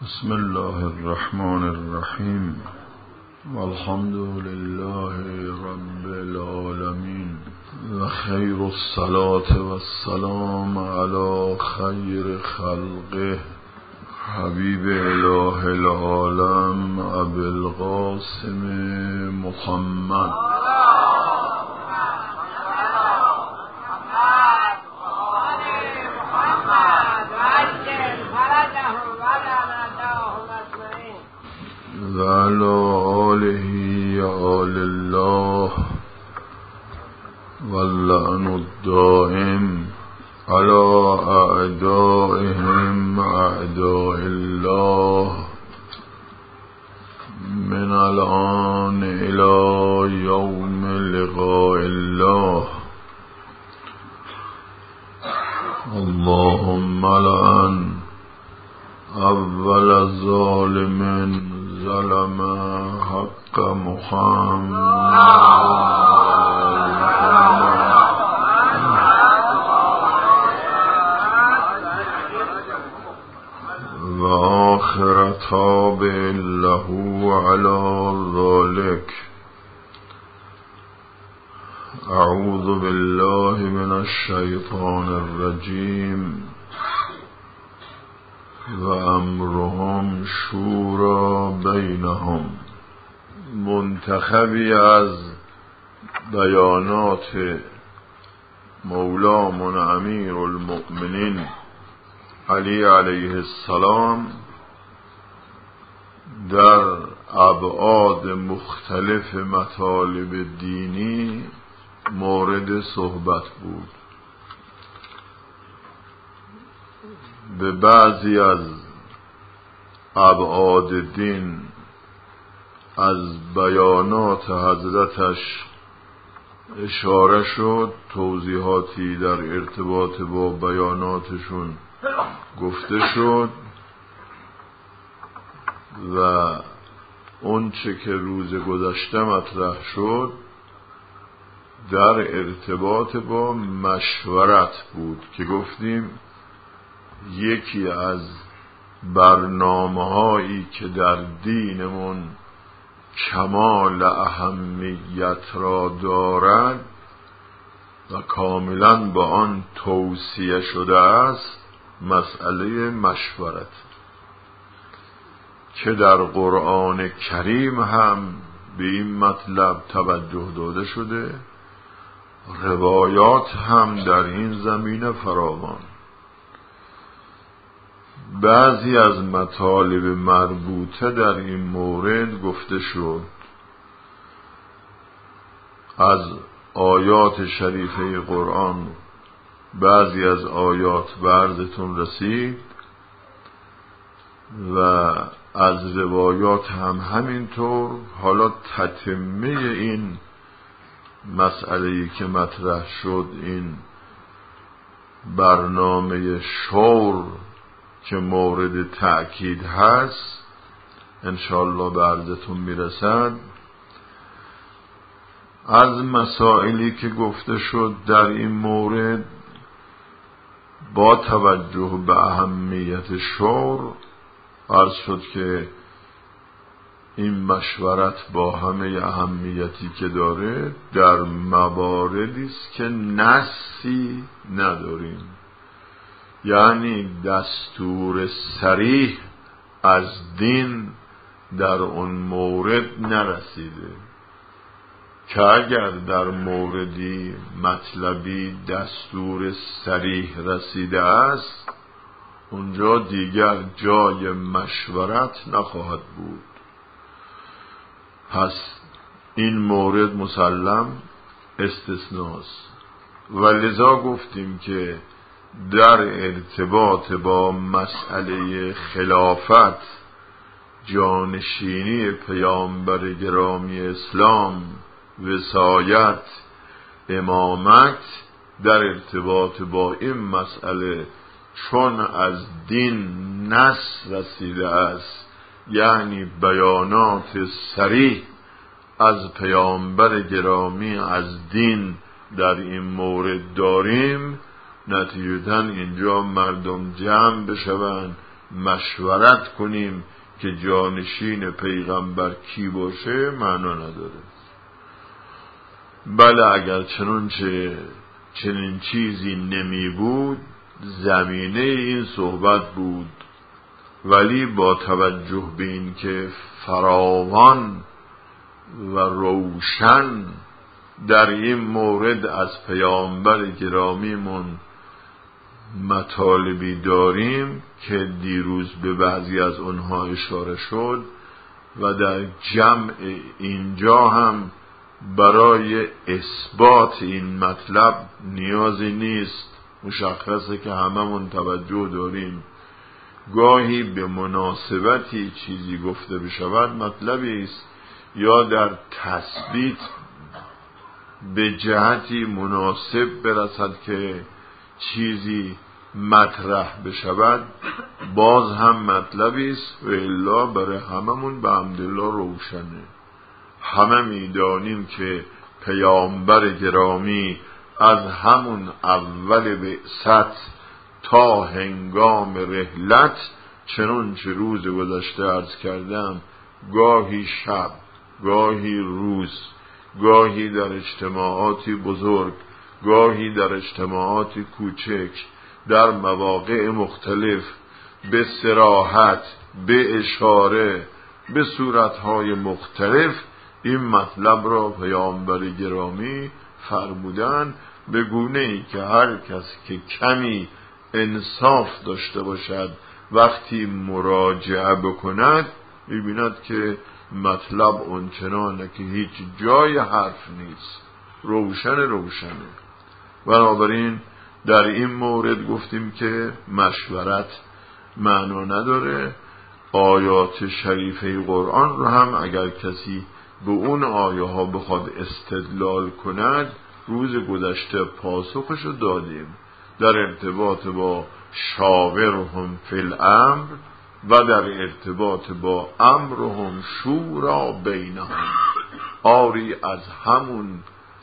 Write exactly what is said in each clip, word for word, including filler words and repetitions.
بسم الله الرحمن الرحیم والحمد لله رب العالمین و خیر الصلاة والسلام علی خیر خلقه حبیب اله العالم ابی القاسم محمد و علی آله آل الله واللعن الدائم علی اعدائهم اعداء الله من الآن الى یوم لقاء الله. اللهم لعن اول ظالم ظلم حق محمد و آخر تابع له على ذلك. اعوذ بالله من الشیطان الرجیم و امرهم شورا بینهم. منتخبی از بیانات مولامون امیر المؤمنین علی علیه السلام در ابعاد مختلف مطالب دینی مورد صحبت بود. به بعضی از ابعاد دین از بیانات حضرتش اشاره شد، توضیحاتی در ارتباط با بیاناتشون گفته شد و اون چه که روز گذشته مطرح شد در ارتباط با مشورت بود که گفتیم یکی از برنامه هایی که در دینمون کمال اهمیت را دارد و کاملا با آن توصیه شده است مسئله مشورت، که در قرآن کریم هم به این مطلب توجه داده شده، روایات هم در این زمینه فراوان. بعضی از مطالب مربوطه در این مورد گفته شد. از آیات شریفه قرآن بعضی از آیات به عرضتون رسید و از روایات هم همینطور. حالا تتمه این مسئله‌ای که مطرح شد، این برنامه شور که مورد تأکید هست، انشاءالله به عرضتون میرسد. از مسائلی که گفته شد در این مورد با توجه به اهمیت شور عرض شد که این مشورت با همه اهمیتی که داره در مواردی است که نصی نداریم، یعنی دستور صریح از دین در اون مورد نرسیده، که اگر در موردی مطلبی دستور صریح رسیده است اونجا دیگر جای مشورت نخواهد بود. پس این مورد مسلم استثناست و لذا گفتیم که در ارتباط با مسئله خلافت، جانشینی پیامبر گرامی اسلام، وصایت، امامت، در ارتباط با این مسئله چون از دین نص رسیده است، یعنی بیانات صریح از پیامبر گرامی از دین در این مورد داریم، نتیجتاً اینجا مردم جمع بشوند، مشورت کنیم که جانشین پیغمبر کی باشه معنا نداره. بله اگر چنانچه چنین چیزی نمی بود زمینه این صحبت بود، ولی با توجه به این که فراوان و روشن در این مورد از پیامبر گرامیمون مطالبی داریم که دیروز به بعضی از اونها اشاره شد و در جمع اینجا هم برای اثبات این مطلب نیازی نیست. مشخصه که هممون توجه داریم گاهی به مناسبتی چیزی گفته بشود مطلبی است، یا در تثبیت به جهتی مناسب برسد که چیزی مطرح بشود باز هم مطلبی است و الا برای هممون به حمدالله روشنه. همه میدانیم که پیامبر گرامی از همون اول بعثت تا هنگام رحلت چنانچه روز گذشته عرض کردم گاهی شب، گاهی روز، گاهی در اجتماعاتی بزرگ، گاهی در اجتماعاتی کوچک، در مواقع مختلف به صراحت، به اشاره، به صورتهای مختلف این مطلب را پیامبر گرامی فرمودن، به گونه ای که هر کس که کمی انصاف داشته باشد وقتی مراجعه بکند می‌بیند که مطلب اونچنانه که هیچ جای حرف نیست، روشن روشنه. بنابراین در این مورد گفتیم که مشورت معنا نداره. آیات شریفه قرآن رو هم اگر کسی به اون آیه ها بخواد استدلال کند روز گذشته پاسخش رو دادیم در ارتباط با شاورهم فی الامر و در ارتباط با امرهم شورا بینهم. آری از همون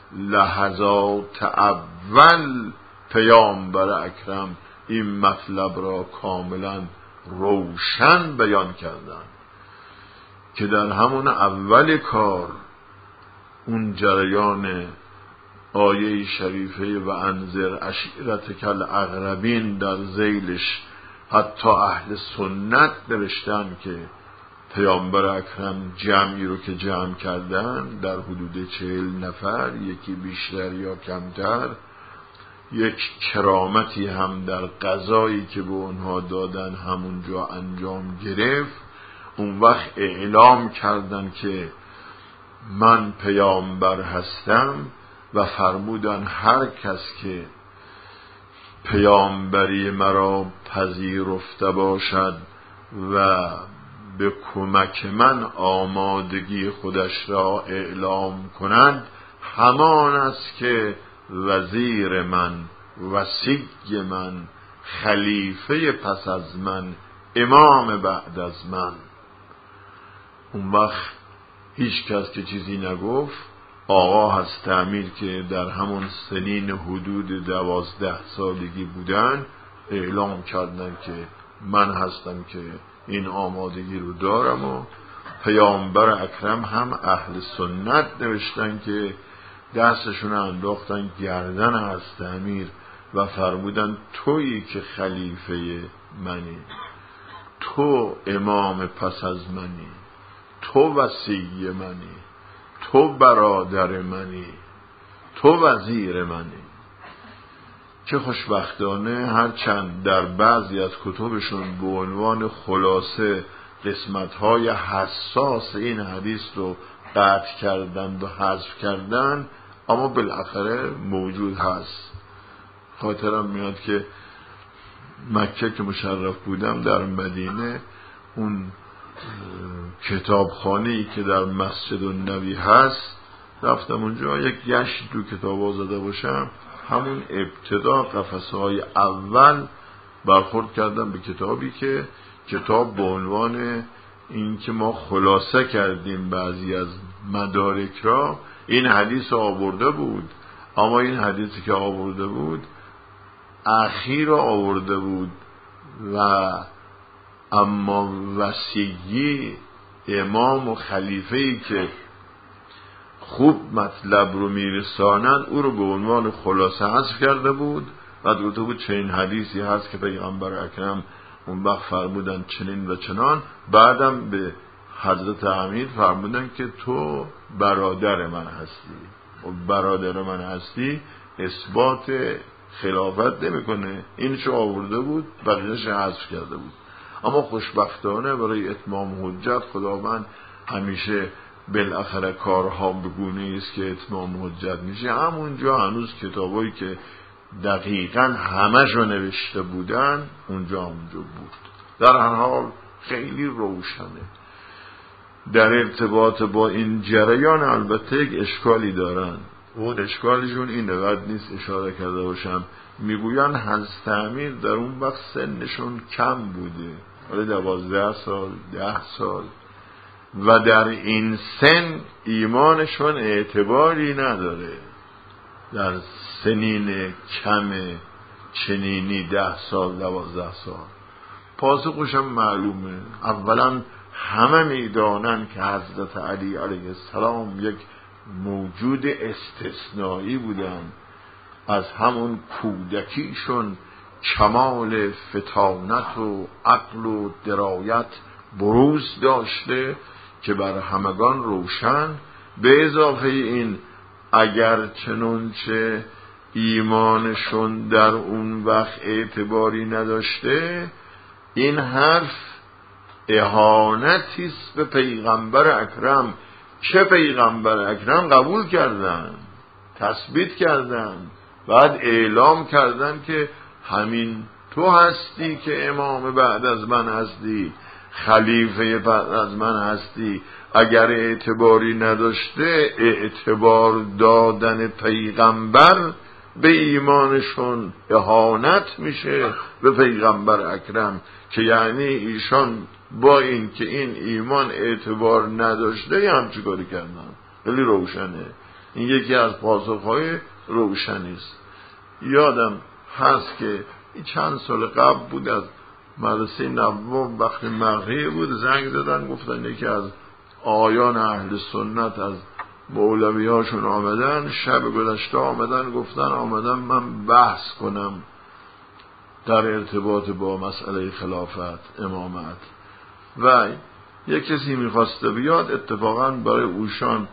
لحظات اول پیامبر اکرم این مطلب را کاملا روشن بیان کردن که در همون اول کار اون جریان آیه شریفه و انذر عشیرتک الاقربین در ذیلش حتی اهل سنت نوشتن که پیامبر اکرم جمعی رو که جمع کردن در حدود چهل نفر، یکی بیشتر یا کمتر، یک کرامتی هم در قضایی که به اونها دادن همونجا انجام گرفت. اون وقت اعلام کردن که من پیامبر هستم و فرمودن هر کس که پیامبری مرا پذیرفته باشد و به کمک من آمادگی خودش را اعلام کند همان است که وزیر من، وصی من، خلیفه پس از من، امام بعد از من. اون وقت هیچ کس که چیزی نگفت. آقا هست تعمیر که در همون سنین حدود دوازده سالگی بودن اعلام کردن که من هستم که این آمادگی رو دارم و پیامبر اکرم هم اهل سنت نوشتن که دستشون انداختن گردن هست تعمیر و فرمودن تویی که خلیفه منی، تو امام پس از منی، تو وصی منی، تو برادر منی، تو وزیر منی. که خوشبختانه هرچند در بعضی از کتبشون به عنوان خلاصه قسمت‌های حساس این حدیث رو قطع کردن و حذف کردن، اما بالاخره موجود هست. خاطرم میاد که مکه که مشرف بودم در مدینه اون کتابخانه‌ای که در مسجد النبی هست رفتم اونجا یک گشت تو کتابا زده باشم، همون ابتدا قفسه‌های اول برخورد کردم به کتابی که کتاب به عنوان این که ما خلاصه کردیم بعضی از مدارک را این حدیث آورده بود، اما این حدیثی که آورده بود اخیر آورده بود و اما وصیی، امام و خلیفه‌ای که خوب مطلب رو میرسانند او رو به عنوان خلاصه حذف کرده بود. بعد گفته بود چنین حدیثی هست که پیغمبر اکرم اون وقت فرمودن چنین و چنان. بعدم به حضرت امیر فرمودن که تو برادر من هستی و برادر من هستی اثبات خلافت نمیکنه. این چه آورده بود، بقیه‌اش حذف کرده بود. اما خوشبختانه برای اتمام حجت خداوند همیشه بالاخره کارها به گونه‌ای است که اتمام حجت میشه. همونجا هنوز کتابایی که دقیقاً همه‌شو نوشته بودن اونجا اونجا بود. در هر حال خیلی روشنه. در ارتباط با این جریان البته یک اشکالی دارن. اون اشکالشون اینه، قد نیست اشاره کرده باشم. میگوین حضرت امیر در اون وقت سنشون کم بوده، ولی دوازده سال ده سال، و در این سن ایمانشون اعتباری نداره. در سنین کم چنینی ده سال دوازده سال. پاسخشم معلومه. اولا همه میدانن که حضرت علی علیه السلام یک موجود استثنایی بودن. از همون کودکیشون کمال فطانت و عقل و درایت بروز داشته که بر همگان روشن. به اضافه این اگر چنانچه ایمانشون در اون وقت اعتباری نداشته، این حرف اهانتی است به پیغمبر اکرم که پیغمبر اکرم قبول کردن، تثبیت کردن، بعد اعلام کردن که همین تو هستی که امام بعد از من هستی، خلیفه بعد از من هستی. اگر اعتباری نداشته، اعتبار دادن پیغمبر به ایمانشون اهانت میشه به پیغمبر اکرم، که یعنی ایشان با این که این ایمان اعتبار نداشته هم چی کاری کردن. خیلی روشنه. این یکی از پاسخهای روشنی است. یادم هست که چند سال قبل بود از مدرسه نوام وقت مغرب بود، زنگ زدن گفتن یکی از آیان اهل سنت از مولوی هاشون آمدن، شب گذشته آمدن، گفتن آمدن من بحث کنم در ارتباط با مسئله خلافت امامت. و یک کسی میخواسته بیاد، اتفاقا برای اوشان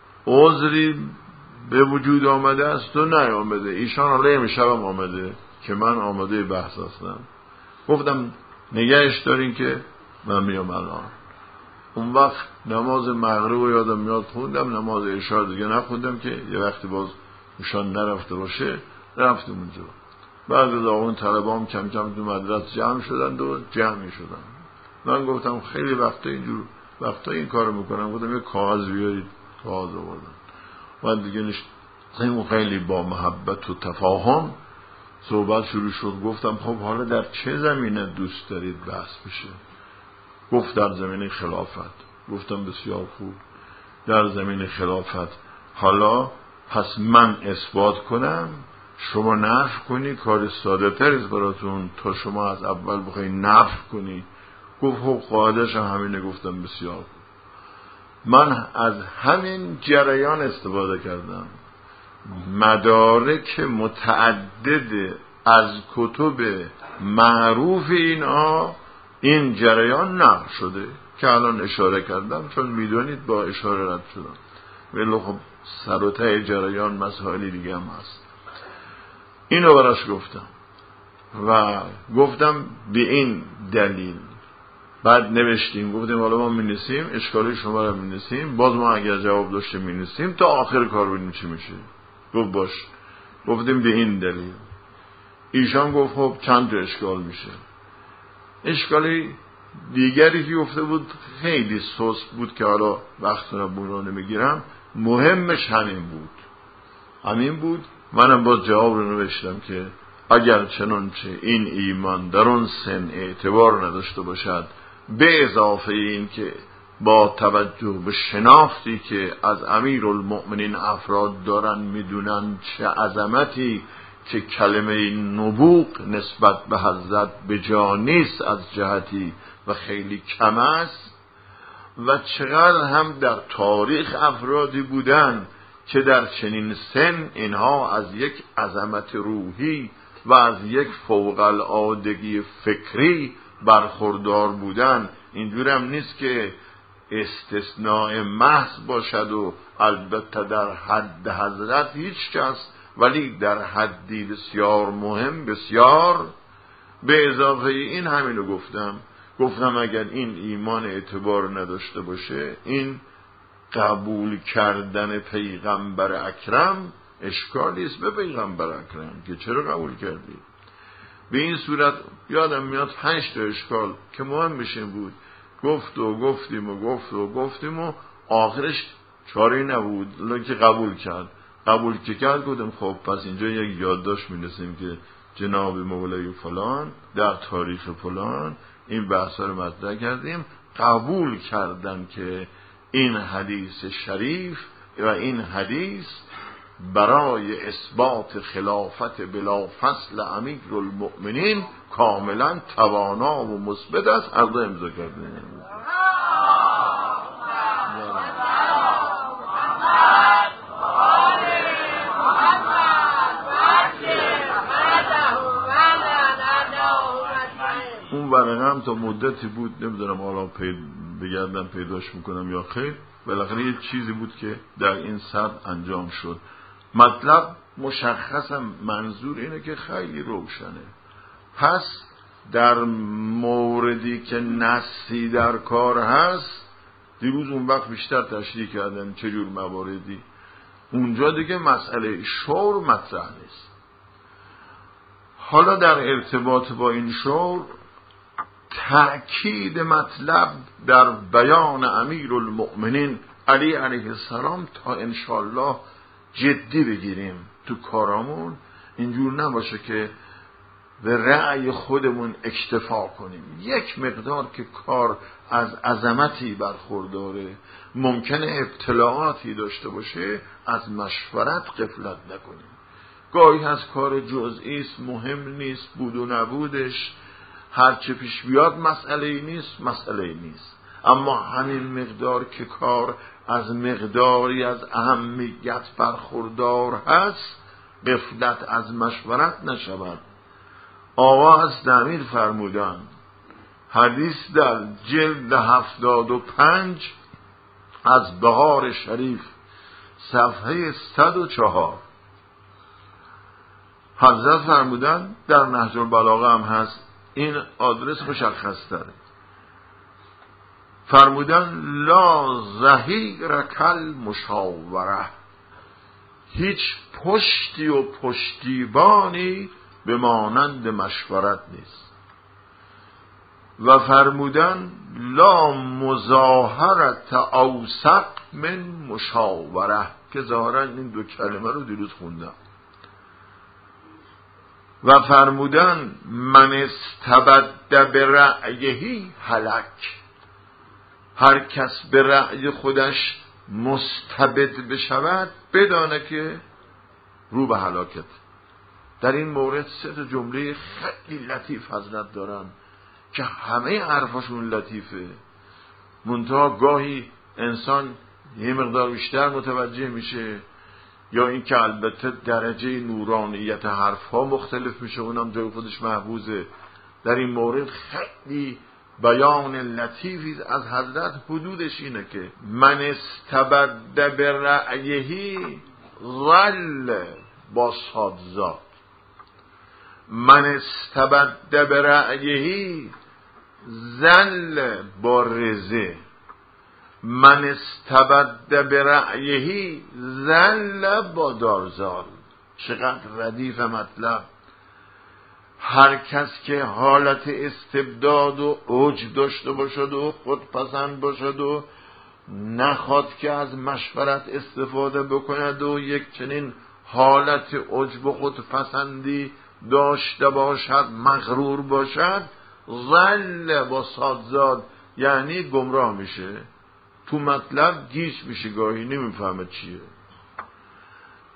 عذری به وجود آمده است و نیامده. ایشان حالا امشبم آمده که من آماده بحث هستم. گفتم نگهش دارین که من میام الان. اون وقت نماز مغرب رو یادم میاد خوندم، نماز عشا دیگه نخوندم که یه وقتی باز ایشان نرفته باشه. رفتم اونجا. بعد از اون طلبام کم کم تو مدرسه جمع شدند و جمع شدن. من گفتم خیلی وقتا اینجور وقتا این کارو میکنم، گفتم یه کاغذ بیارید. کاغذ آوردن. بعد دیگه نشد خیلی با محبت و تفاهم صحبت شروع شد. گفتم خب حالا در چه زمینه دوست دارید بحث بشه؟ گفت در زمینه خلافت. گفتم بسیار خوب، در زمینه خلافت. حالا پس من اثبات کنم شما نفی کنی، کار ساده تریست براتون تا شما از اول بخوایی نفی کنی. گفت خب قاعدش همینه. گفتم بسیار خوب. من از همین جریان استفاده کردم. مدارک متعدد از کتب معروف اینا این جریان نقل شده که الان اشاره کردم، چون میدونید با اشاره رد شدم. ولی خب سر و ته جریان مسائلی دیگه هم هست. اینو براش گفتم و گفتم به این دلیل. بعد نوشتیم، گفتیم حالا ما می‌نویسیم، اشکالی شما رو می‌نویسیم، باز ما اگر جواب داشته می‌نویسیم تا آخر کار ببینیم چی میشه. گفت باش. گفتیم به این دلیل. ایشان گفت خب چند تا اشکال میشه. اشکالی دیگری که گفته بود خیلی سست بود که حالا وقت رو برو نمیگیرم. مهمش همین بود. همین بود. منم باز جواب رو نوشتم که اگر چنانچه این ایمان در اون سن اعتبار نداشته باشد، به اضافه این که با توجه به شناختی که از امیرالمؤمنین افراد دارن میدونن چه عظمتی که کلمه نبوغ نسبت به حضرت به جا نیست از جهتی و خیلی کم است، و چقدر هم در تاریخ افرادی بودن که در چنین سن اینها از یک عظمت روحی و از یک فوق العادگی فکری برخوردار بودن. اینجور هم نیست که استثناء محض باشد و البته در حد حضرت هیچ کس، ولی در حدی بسیار مهم، بسیار. به اضافه این همینو گفتم گفتم اگر این ایمان اعتبار نداشته باشه، این قبول کردن پیغمبر اکرم اشکالی است به پیغمبر اکرم که چرا قبول کردی. به این صورت یادم میاد پنج تا اشکال که مهم بشه بود، گفت و گفتیم و گفت و گفتیم و آخرش چاری نبود لکه که قبول کرد. قبول که کرد گفتم خب پس اینجا یک یادداشت می‌نویسیم که جناب مولای فلان در تاریخ فلان این بحثا رو مطرح کردیم، قبول کردن که این حدیث شریف و این حدیث برای اثبات خلافت بلا فصل امیرالمؤمنین کاملا توانا و مثبت است. هر دو امضا کردیم. اون ورقه هم تا مدتی بود، نمیدونم حالا پید بگردم پیداش میکنم یا خیر، بالاخره یه چیزی بود که در این سطح انجام شد. مطلب مشخصم، منظور اینه که خیلی روشنه. پس در موردی که نصی در کار هست، دیروز اون وقت بیشتر تشریح کردن چجور مواردی، اونجا دیگه مسئله شور مطرح نیست. حالا در ارتباط با این شور تأکید مطلب در بیان امیرالمؤمنین علی علیه السلام تا انشالله جدی بگیریم تو کارامون، اینجور نباشه که به رأی خودمون اکتفا کنیم. یک مقدار که کار از عظمتی برخورداره، ممکنه ابتلاعاتی داشته باشه، از مشورت غفلت نکنیم. گاهی از کار جزئی است، مهم نیست، بود و نبودش هر چه پیش بیاد مسئله نیست، مسئله نیست. اما همین مقدار که کار از مقداری از اهمیت برخوردار هست، غفلت از مشورت نشود. آقا از دمیر فرمودن، حدیث در جلد هفتاد و پنج از بهار شریف صفحه صد و چهار، حضرت فرمودن، در نهج البلاغه هم هست، این آدرس مشخص داره، فرمودن لا ظهیر کل مشاوره، هیچ پشتی و پشتیبانی به مانند مشورت نیست. و فرمودن لا مظاهرت اوثق من مشاوره، که ظاهرا این دو کلمه رو دیروز خوندم. و فرمودن من استبد برأیهی هلک، هر کس به رأی خودش مستبد بشود بدانه که رو به هلاکت. در این مورد سه تا جمله خیلی لطیف حضرت دارن که همه حرفاشون لطیفه، منتها گاهی انسان یه مقدار بیشتر متوجه میشه، یا این که البته درجه نورانیت حرفها مختلف میشه، اونم جای خودش محفوظه. در این مورد خیلی بیان لطیفی از حضرت، حدودش اینه که من استبد برأیهی ظل با صادزاد، من استبد برأیهی ظل با رزه، من استبد برأیهی ظل با دارزال. چقدر ردیف مطلب. هر کس که حالت استبداد و عجب داشته باشد و خودپسند باشد و نخواد که از مشورت استفاده بکند و یک چنین حالت عجب و خودپسندی داشته باشد، مغرور باشد، ظل با صادزاد یعنی گمراه میشه، تو مطلب گیج میشه، گاهی نمیفهمه چیه.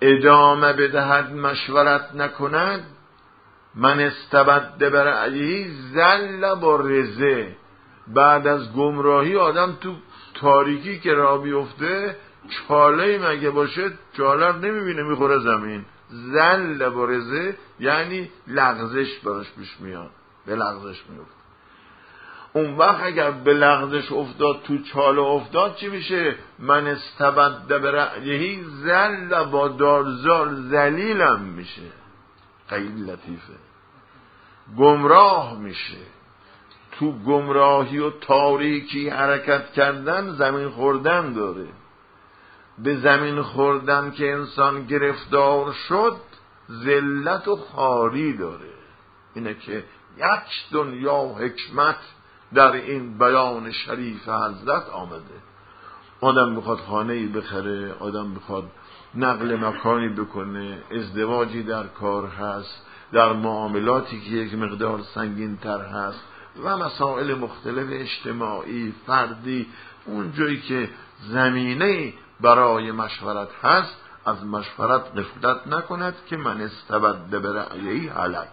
ادامه بدهد مشورت نکند، من استبد برأیه زل با رزه. بعد از گمراهی آدم تو تاریکی که راه بیفته چاله مگه باشه چاله رو نمیبینه، میخوره زمین. زل با رزه یعنی لغزش براش پیش میاد، به لغزش میفته. اون وقت اگر به لغزش افتاد، تو چاله افتاد، چی میشه؟ من استبد برأیه زل با دارزار ذلیلم میشه. خیلی لطیفه. گمراه میشه. تو گمراهی و تاریکی حرکت کردن زمین خوردن داره. به زمین خوردن که انسان گرفتار شد ذلت و خواری داره. اینه که یک دنیا حکمت در این بیان شریف حضرت آمده. آدم بخواد خانه‌ای بخره، آدم بخواد نقل مکانی بکنه، ازدواجی در کار هست، در معاملاتی که یک مقدار سنگین تر هست و مسائل مختلف اجتماعی، فردی، اون جایی که زمینه برای مشورت هست، از مشورت غفلت نکند که من استبد برأیه هلک.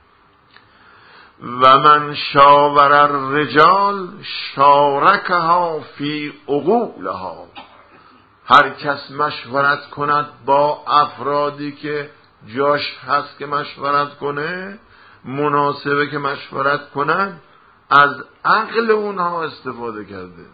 و من شاور الرجال شارکها فی عقولها. هر کس مشورت کند با افرادی که جاش هست که مشورت کنه، مناسبه که مشورت کنند، از عقل اونها استفاده کرده.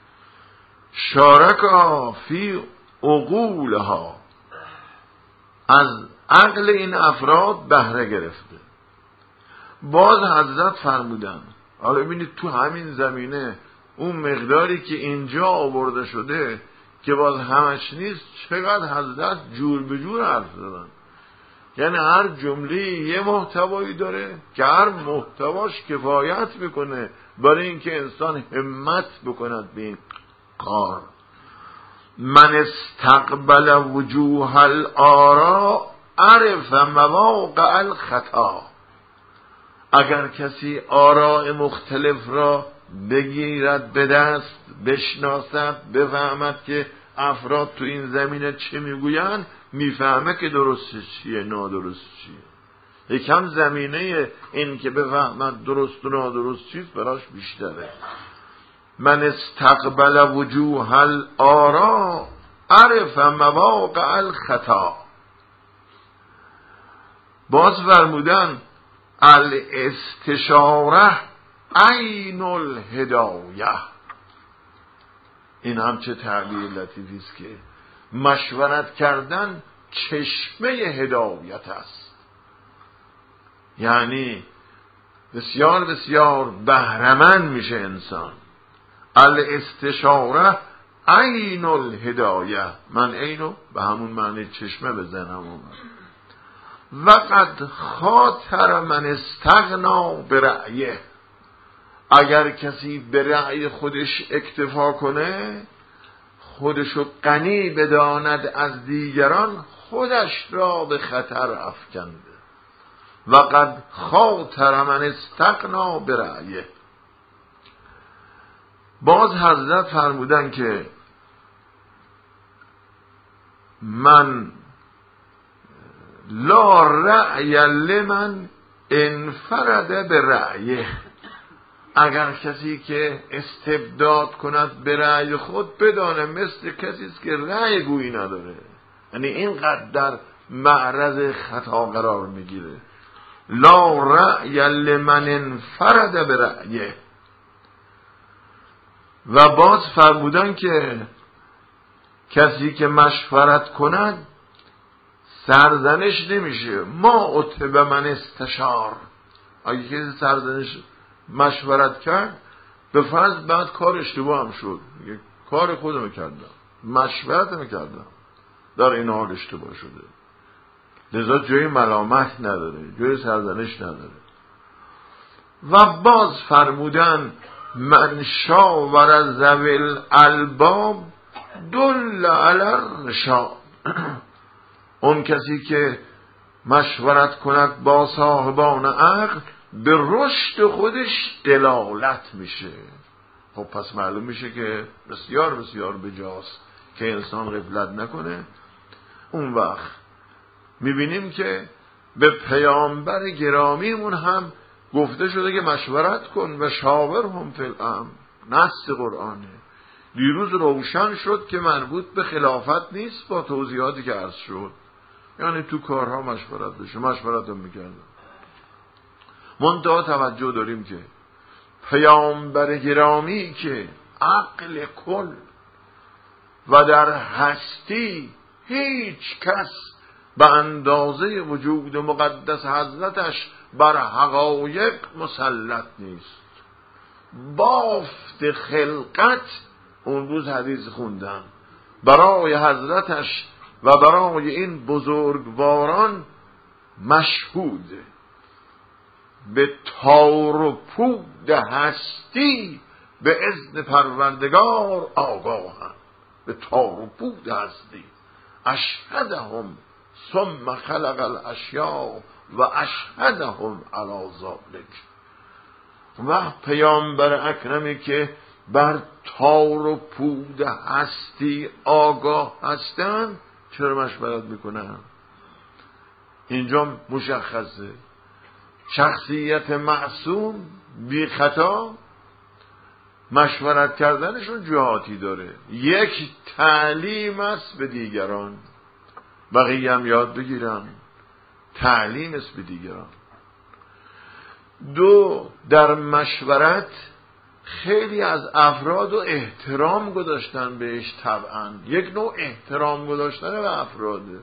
شارکها فی عقولها، از عقل این افراد بهره گرفته. باز حضرت فرمودن، حالا ببینید تو همین زمینه اون مقداری که اینجا آورده شده که باز همش نیست، چقدر حضرت جور به جور حرف زدن. یعنی هر جمله یه محتوایی داره که هر محتواش کفایت میکنه برای اینکه انسان همت بکند به این کار. من استقبل وجوه الآراء عرف مواقع الخطا. اگر کسی آراء مختلف را بگیرد به دست، بشناسد، بفهمد که افراد تو این زمینه چه میگوین، میفهمه که درست چیه، نادرست چیه. یکم زمینه این که بفهمد درست و نادرست چیز براش بیشتره. من استقبل وجوه الآراء عرف مواقع الخطا. باز فرمودن الاستشاره عین الهدایه. این هم چه تعبیر لطیفی است که مشورت کردن چشمه هدایت است. یعنی بسیار بسیار بهره‌مند میشه انسان. الاستشاره عین الهدایه، من عینو به همون معنی چشمه بزنم اومد. وقد خاطر من استغنا برأیه. اگر کسی به رأی خودش اکتفا کنه، خودشو غنی بداند از دیگران، خودش را به خطر افکنده. وقد خاطر من استغنا برأیه. باز حضرت فرمودن که من لا رأی لمن انفرد به رأیه. اگر کسی که استبداد کند به رأی خود، بدانه مثل کسی است که رأی گویی نداره. یعنی اینقدر در معرض خطا قرار میگیره. لا رأی لمن انفرد به رأیه. و باز فرمودن که کسی که مشورت کند سرزنش نمیشه. ما عتب من استشار. اگه کسی سرزنش مشورت کرد، به فرض بعد کار اشتباه هم شد، میگه کار خودم کردم، مشورت میکردم، در این حال اشتباه شده. لذا جای ملامت نداره، جای سرزنش نداره. و باز فرمودن من شاور ذوی الالباب دل علی الرشاد. اون کسی که مشورت کند با صاحبان عقل، به رشد خودش دلالت میشه. خب پس معلوم میشه که بسیار بسیار بجاست که انسان غفلت نکنه. اون وقت میبینیم که به پیامبر گرامیمون هم گفته شده که مشورت کن و شاورهم فی الامر. نص قرآنه. دیروز روشن شد که مربوط به خلافت نیست با توضیحاتی که عرض شد، یعنی تو کارها مشورت بشه. مشورت هم میکردن. منتها توجه داریم که پیامبر گرامی که عقل کل و در هستی هیچ کس به اندازه وجود مقدس حضرتش بر حقایق مسلط نیست. بافت خلقت، اون روز حدیث خوندم، برای حضرتش و برای این بزرگواران مشهوده. به تار و پود هستی به اذن پروردگار آگاهند. به تار و پود هستی. اشهدهم ثم خلق الاشیاء و اشهدهم علی ذلک. و پیامبر اکرمی که بر تار و پود هستی آگاه هستند چرا مشورت میکنن؟ اینجا مشخصه شخصیت معصوم بی خطا مشورت کردنشون جهاتی داره. یک تعلیم است به دیگران، بقیه هم یاد بگیرن. تعلیم است به دیگران. دو، در مشورت خیلی از افراد و احترام گذاشتن بهش طبعا. یک نوع احترام گذاشتن به افراده.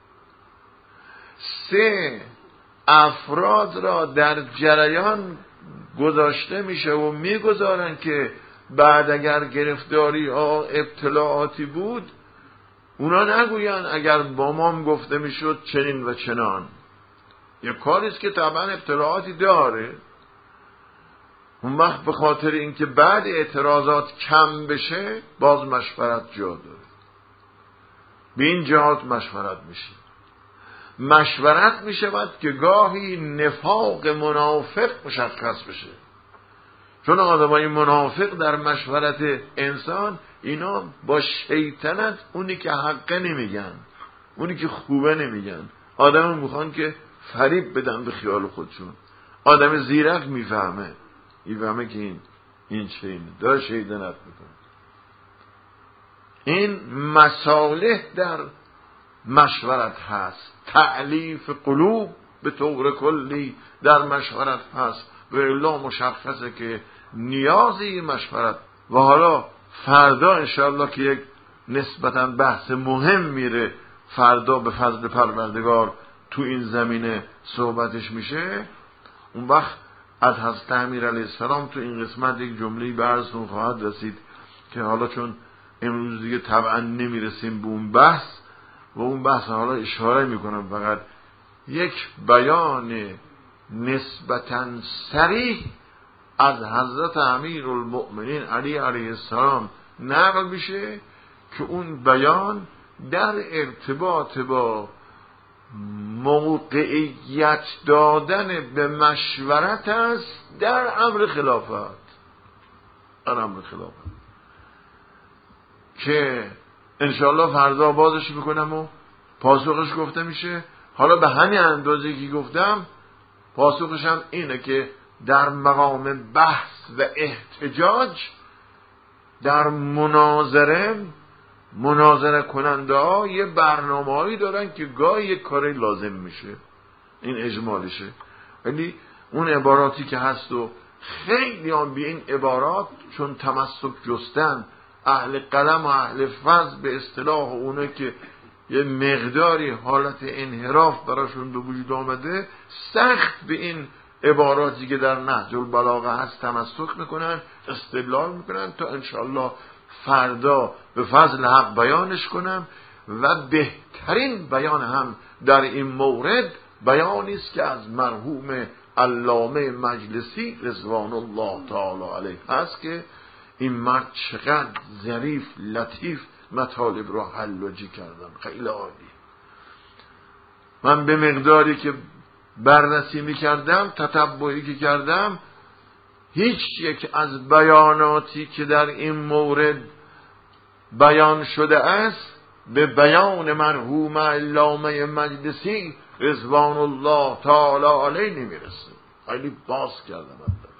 سه، افراد را در جریان گذاشته میشه و میگذارن که بعد اگر گرفتاری ها ابتلاعاتی بود اونا نگوین اگر با ما گفته میشد چنین و چنان. یه کاریست که طبعا ابتلاعاتی داره. اون وقت به خاطر اینکه بعد اعتراضات کم بشه باز مشورت جا داره. به این جهات مشورت میشه. مشورت میشود که گاهی نفاق منافق مشخص بشه. چون آدمای منافق در مشورت انسان اینا با شیطنت اونی که حقه نمیگن، اونی که خوبه نمیگن. آدم میخوان که فریب بدن به خیال خودشون. آدم زیرک میفهمه میفهمه که این این چه اینه داره شیطنت میکنه. این مصالح در مشورت هست. تألیف قلوب به طور کلی در مشورت هست و الا مشخصه که نیازی مشورت. و حالا فردا انشاءالله که یک نسبتاً بحث مهم میره فردا به فضل پروردگار تو این زمینه صحبتش میشه، اون وقت از حضرت امیر علیه السلام تو این قسمت یک جمله‌ای به عرضتون خواهد رسید که حالا چون امروز دیگه طبعا نمیرسیم به اون بحث و اون بحث حالا اشاره میکنم، فقط یک بیان نسبتاً صریح از حضرت امیرالمؤمنین علی علیه السلام نقل میشه که اون بیان در ارتباط با موقعیت دادن به مشورت است در امر خلافت. در امر خلافت که انشاءالله فردا بازش میکنم و پاسخش گفته میشه. حالا به همین اندازه که گفتم پاسخش هم اینه که در مقام بحث و احتجاج در مناظره مناظره کننده ها یه برنامه هایی دارن که گاهی یک کاری لازم میشه. این اجمالشه. ولی اون عباراتی که هست و خیلی هم به این عبارات چون تمسک جستن اهل قلم و اهل فضل به اصطلاح اونه که یه مقداری حالت انحراف براشون به وجود آمده سخت به این عباراتی که در نهج البلاغه هست تمسک میکنن، استدلال میکنن تا انشاءالله فردا به فضل حق بیانش کنم. و بهترین بیان هم در این مورد بیانی است که از مرحوم علامه مجلسی رضوان الله تعالی علیه هست که این مرد چقدر ظریف لطیف مطالب رو حل و جی کردن. خیلی عالی. من به مقداری که بررسی می کردم تتبعی که کردم هیچ یک از بیاناتی که در این مورد بیان شده است به بیان مرحوم علامه مجلسی رضوان الله تعالی علیه نمیرسه. خیلی باز کردم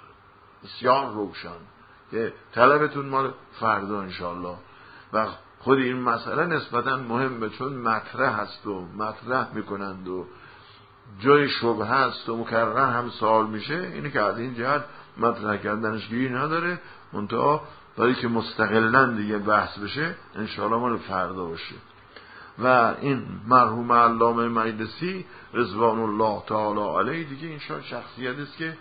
بسیار روشن که طلبتون مال فردا انشالله. و خود این مسئله نسبتا مهمه چون مطرح هست و مطرح میکنند و جای شبهه هست و مکرر هم سوال میشه. اینه که از این جهت مطرح کردنش گیری نداره، منتها برای که مستقلاً دیگه بحث بشه انشاءالله مال فردا باشه. و این مرحوم علامه مجلسی رضوان الله تعالی علیه دیگه این شخصیتی است که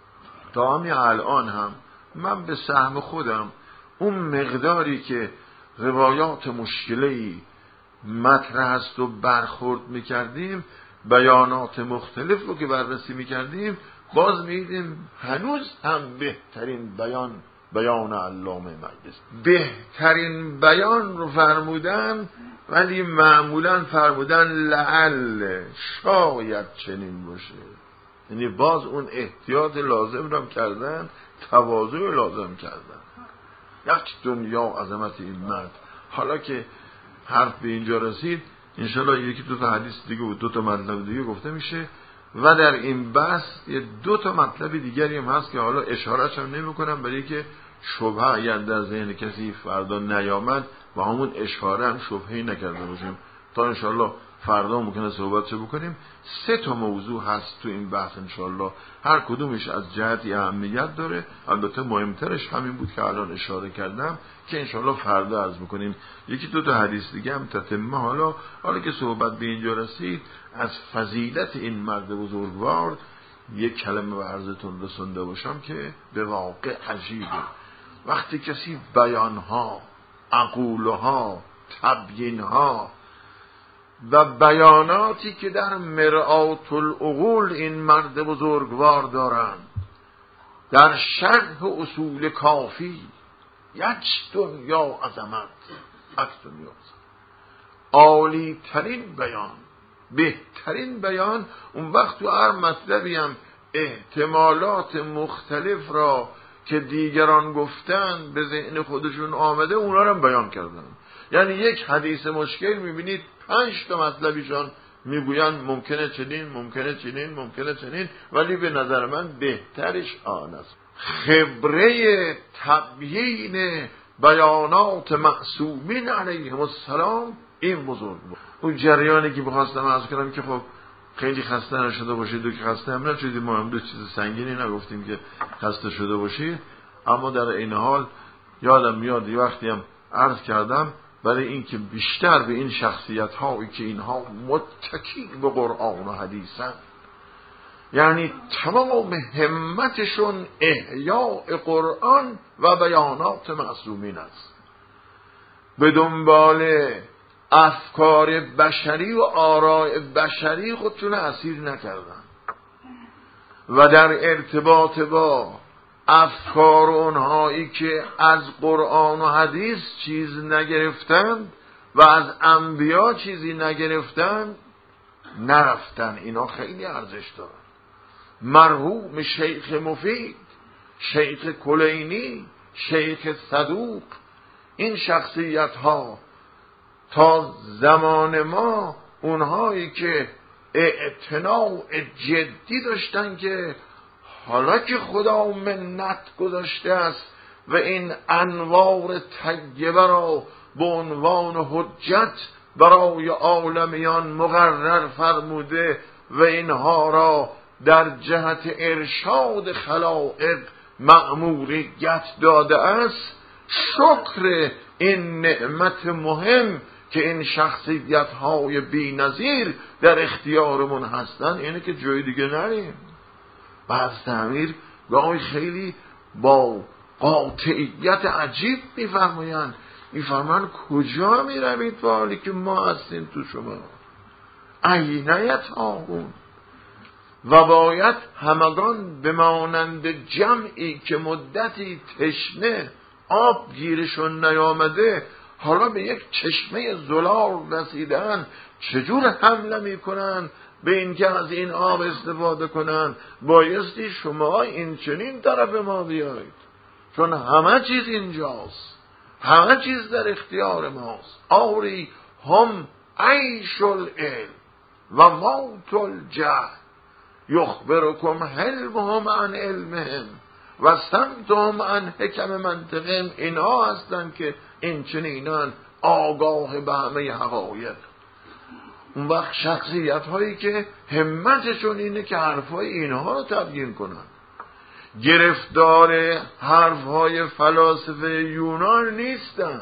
تا همین الان هم من به سهم خودم اون مقداری که روایات مشکلی مطرح است و برخورد میکردیم، بیانات مختلف رو که بررسی میکردیم، باز میدیم هنوز هم بهترین بیان بیان علامه مجلسی. بهترین بیان رو فرمودن، ولی معمولا فرمودن لعل شاید چنین باشه. یعنی باز اون احتیاط لازم رو کردن، تواضع لازم کردن. یک دنیا عظمت این مرد. حالا که حرف به اینجا رسید انشالله یکی دو تا حدیث دیگه و دو تا مطلب دیگه گفته میشه و در این بحث یه دو تا مطلب دیگری هم هست که حالا اشارهش هم نمی کنم برای که شبهه اگر در ذهن کسی فردا نیامد و همون اشاره هم شبهه‌ای نکرده باشیم تا انشالله فردا ممکنه صحبتشو بکنیم. سه تا موضوع هست تو این بحث انشالله، هر کدومش از جهتی اهمیت داره. البته مهمترش همین بود که الان اشاره کردم که انشالله فردا عرض میکنیم. یکی دو تا حدیث دیگه هم تتمه. حالا حالا که صحبت به اینجا رسید از فضیلت این مرد بزرگوار یک کلمه به عرضتون رسونده باشم که به واقع عجیبه. وقتی کسی بیانها، عقولها، تبیینها و بیاناتی که در مرآت العقول این مرد بزرگوار دارند در شرح اصول کافی، یک دنیا عظمت، یک دنیا عالی ترین بیان، بهترین بیان. اون وقت تو هر مطلبی هم احتمالات مختلف را که دیگران گفتن به ذهن خودشون آمده اونا رو بیان کردن. یعنی یک حدیث مشکل میبینید پنج تا مطلبیشان میگوین ممکنه چنین، ممکنه چنین، ممکنه چنین، ولی به نظر من بهترش آن است. خبره تبیین بیانات معصومین علیهم السلام این بزرگ بود. اون جریانی که بخواستم عرض کنم که خب خیلی خسته نشده باشید و که خسته هم نشدید، ما هم دو چیز سنگینی نگفتیم که خسته شده باشید، اما در این حال یادم میاد یه وقتی هم عرض کردم برای اینکه بیشتر به این شخصیت هایی که اینها متکی به قرآن و حدیثن، یعنی تمام همتشون احیاء قرآن و بیانات معصومین است، به دنبال افکار بشری و آراء بشری خودشون اسیر نکردن و در ارتباط با افکار اونهایی که از قرآن و حدیث چیز نگرفتند و از انبیا چیزی نگرفتند نرفتن. اینا خیلی ارزش دارن. مرحوم شیخ مفید، شیخ کلینی، شیخ صدوق، این شخصیت ها تا زمان ما اونهایی که اعتناع جدی داشتن که حالا که خدا منت گذاشته است و این انوار طیبه را به عنوان حجت برای عالمیان مقرر فرموده و اینها را در جهت ارشاد خلائق مأموریت داده است، شکر این نعمت مهم که این شخصیت های بی نظیر در اختیارمون هستن اینه که جای دیگه نریم. بعد تعمیر گاهی خیلی با قاطعیت عجیب میفرمایند، میفرمایند کجا میروید و حالی که ما هستیم تو شما، عینیت آقون و باید همگان بمانند جمعی که مدتی تشنه آب گیرشون نیامده حالا به یک چشمه زلال رسیدن چجور حمله میکنن به این که از این آب استفاده کنن؟ بایستی شما این چنین طرف ما بیایید، چون همه چیز اینجاست، همه چیز در اختیار ماست. آری هم عیش العلم و موت الجهل یخبرکم حلمهم عن علمهم و سمتهم عن حکم منطقهم. اینا هستن که این چنینان آگاه به همه حقایق. اون وقت شخصیت هایی که همتشون اینه که حرفای اینها رو تبیین کنن، گرفتار حرفهای فلاسفه یونان نیستن،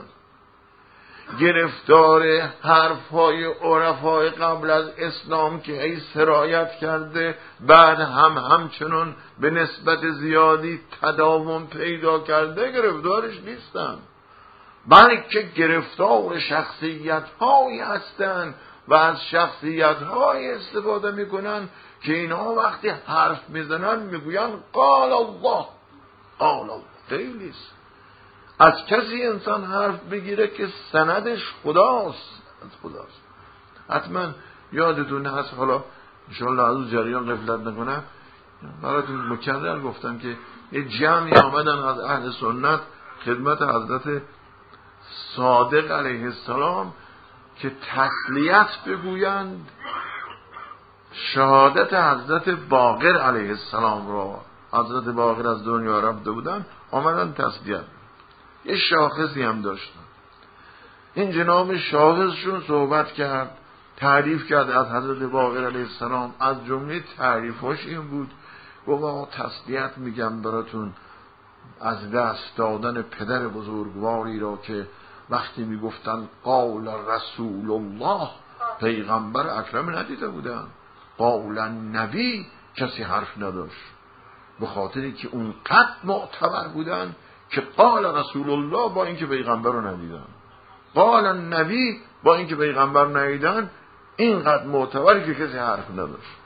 گرفتار حرفهای عرفای قبل از اسلام که ای سرایت کرده بعد هم همچنان به نسبت زیادی تداوم پیدا کرده گرفتارش نیستن، بلکه گرفتار شخصیت هایی هستن و از شخصیت های استفاده میکنن که اینها وقتی حرف میزنن میگوین قال الله قال الله. خیلیست از کسی انسان حرف بگیره که سندش خداست، از خداست. حتما یادتون هست، حالا انشاءالله از اون جریان غفلت نکنم، براتون مکرر گفتم که یه جمعی آمدن از اهل سنت خدمت حضرت صادق علیه السلام که تسلیت بگویند شهادت حضرت باقر علیه السلام را. حضرت باقر از دنیا رفته بودن، آمدن تسلیت. یه شاخصی هم داشتن. این جناب شاخصشون صحبت کرد، تعریف کرد از حضرت باقر علیه السلام. از جمله تعریفاش این بود: گفت تسلیت میگم براتون از دست دادن پدر بزرگواری را که وقتی میگفتن قال رسول الله، پیغمبر اکرم ندیده بودن، قال نبی کسی حرف نداشت، به خاطری که اون قد معتبر بودن که قال رسول الله با اینکه پیغمبر رو ندیدن، قال نبی با اینکه پیغمبر ندیدن، اینقدر معتبری که کسی حرف نداشت.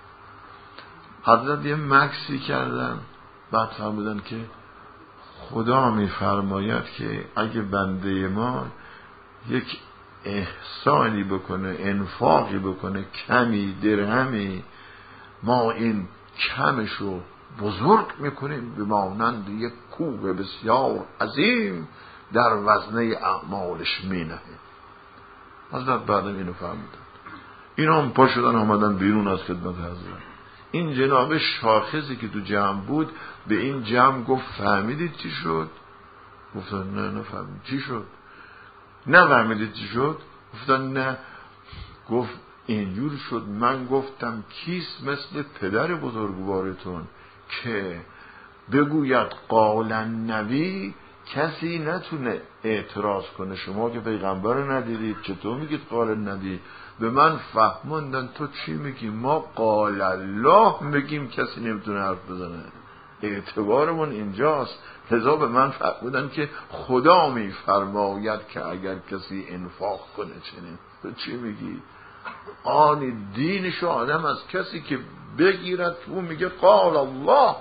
حضرت یه مکسی کردن، بعد فرمودن که خدا میفرماید که اگه بنده ما یک احسانی بکنه، انفاقی بکنه، کمی درهمی، ما این کمشو بزرگ میکنیم به مانند یک کوه بسیار عظیم در وزنه اعمالش مینه. حضرت بعدم اینو فهمیدن. اینا هم پا شدن آمدن بیرون از خدمت حضرت. این جناب شاخصی که تو جمع بود به این جمع گفت فهمیدید چی شد؟ گفتن نه نفهمید. چی شد؟ نه فهمیدید چی شد؟ گفتن نه. گفت اینجور شد من گفتم کیست مثل پدر بزرگوارتون که بگوید قال نبی، کسی نتونه اعتراض کنه. شما که پیغمبر رو ندیدید چطور میگید قال نبی؟ به من فهموندن تو چی میگی؟ ما قال الله میگیم، کسی نمیتونه حرف بزنه. اعتبارمون اینجاست. لذا به من فهموندن که خدا میفرماید که اگر کسی انفاق کنه چنین. تو چی میگی؟ آن دینشو آدم از کسی که بگیرد تو میگه قال الله،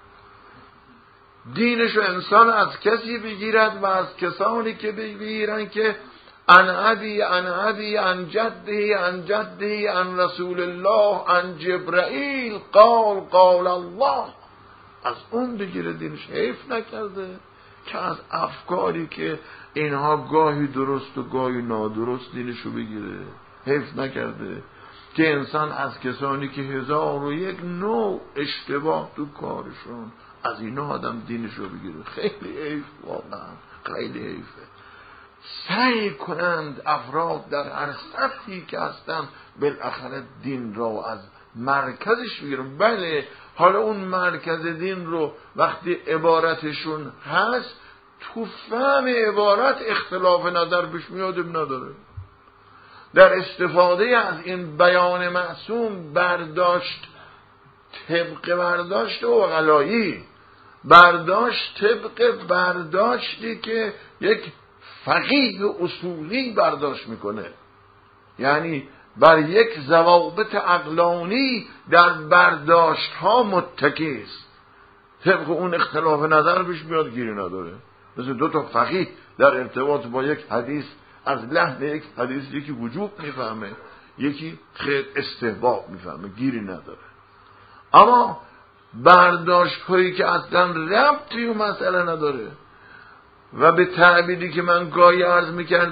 دینشو انسان از کسی بگیرد و از کسانی که بگیرن که ان ابی ان ابی ان جدی ان جدی ان رسول الله ان جبرائیل قال قال الله، از اون بگیره. دینش حیف نکرده که از افکاری که اینها گاهی درست و گاهی نادرست دینشو بگیره. حیف نکرده که انسان از کسانی که هزار و یک نوع اشتباه تو کارشون، از اینا آدم دینشو بگیره. خیلی حیف، واقعا خیلی حیفه. سعی کنند افراد در هر سطحی که هستن بالاخره دین را از مرکزش بگیرن. بله، حالا اون مرکز دین رو وقتی عبارتشون هست تو فهم عبارت اختلاف نظر پیش میادم نداره. در استفاده از این بیان معصوم برداشت طبق برداشت عقلایی، برداشت طبق برداشتی که یک فقیه اصولی برداشت میکنه، یعنی بر یک ضوابط عقلانی در برداشت ها متکی است. طبق اون اختلاف نظر پیش میاد گیری نداره. مثل دو تا فقیه در ارتباط با یک حدیث از لحن یک حدیث، یکی وجوب میفهمه، یکی خیر استحباب میفهمه، گیری نداره. اما برداشت هایی که اصلا ربطی و مسئله نداره و به تعبیری که من گاهی عرض میکردم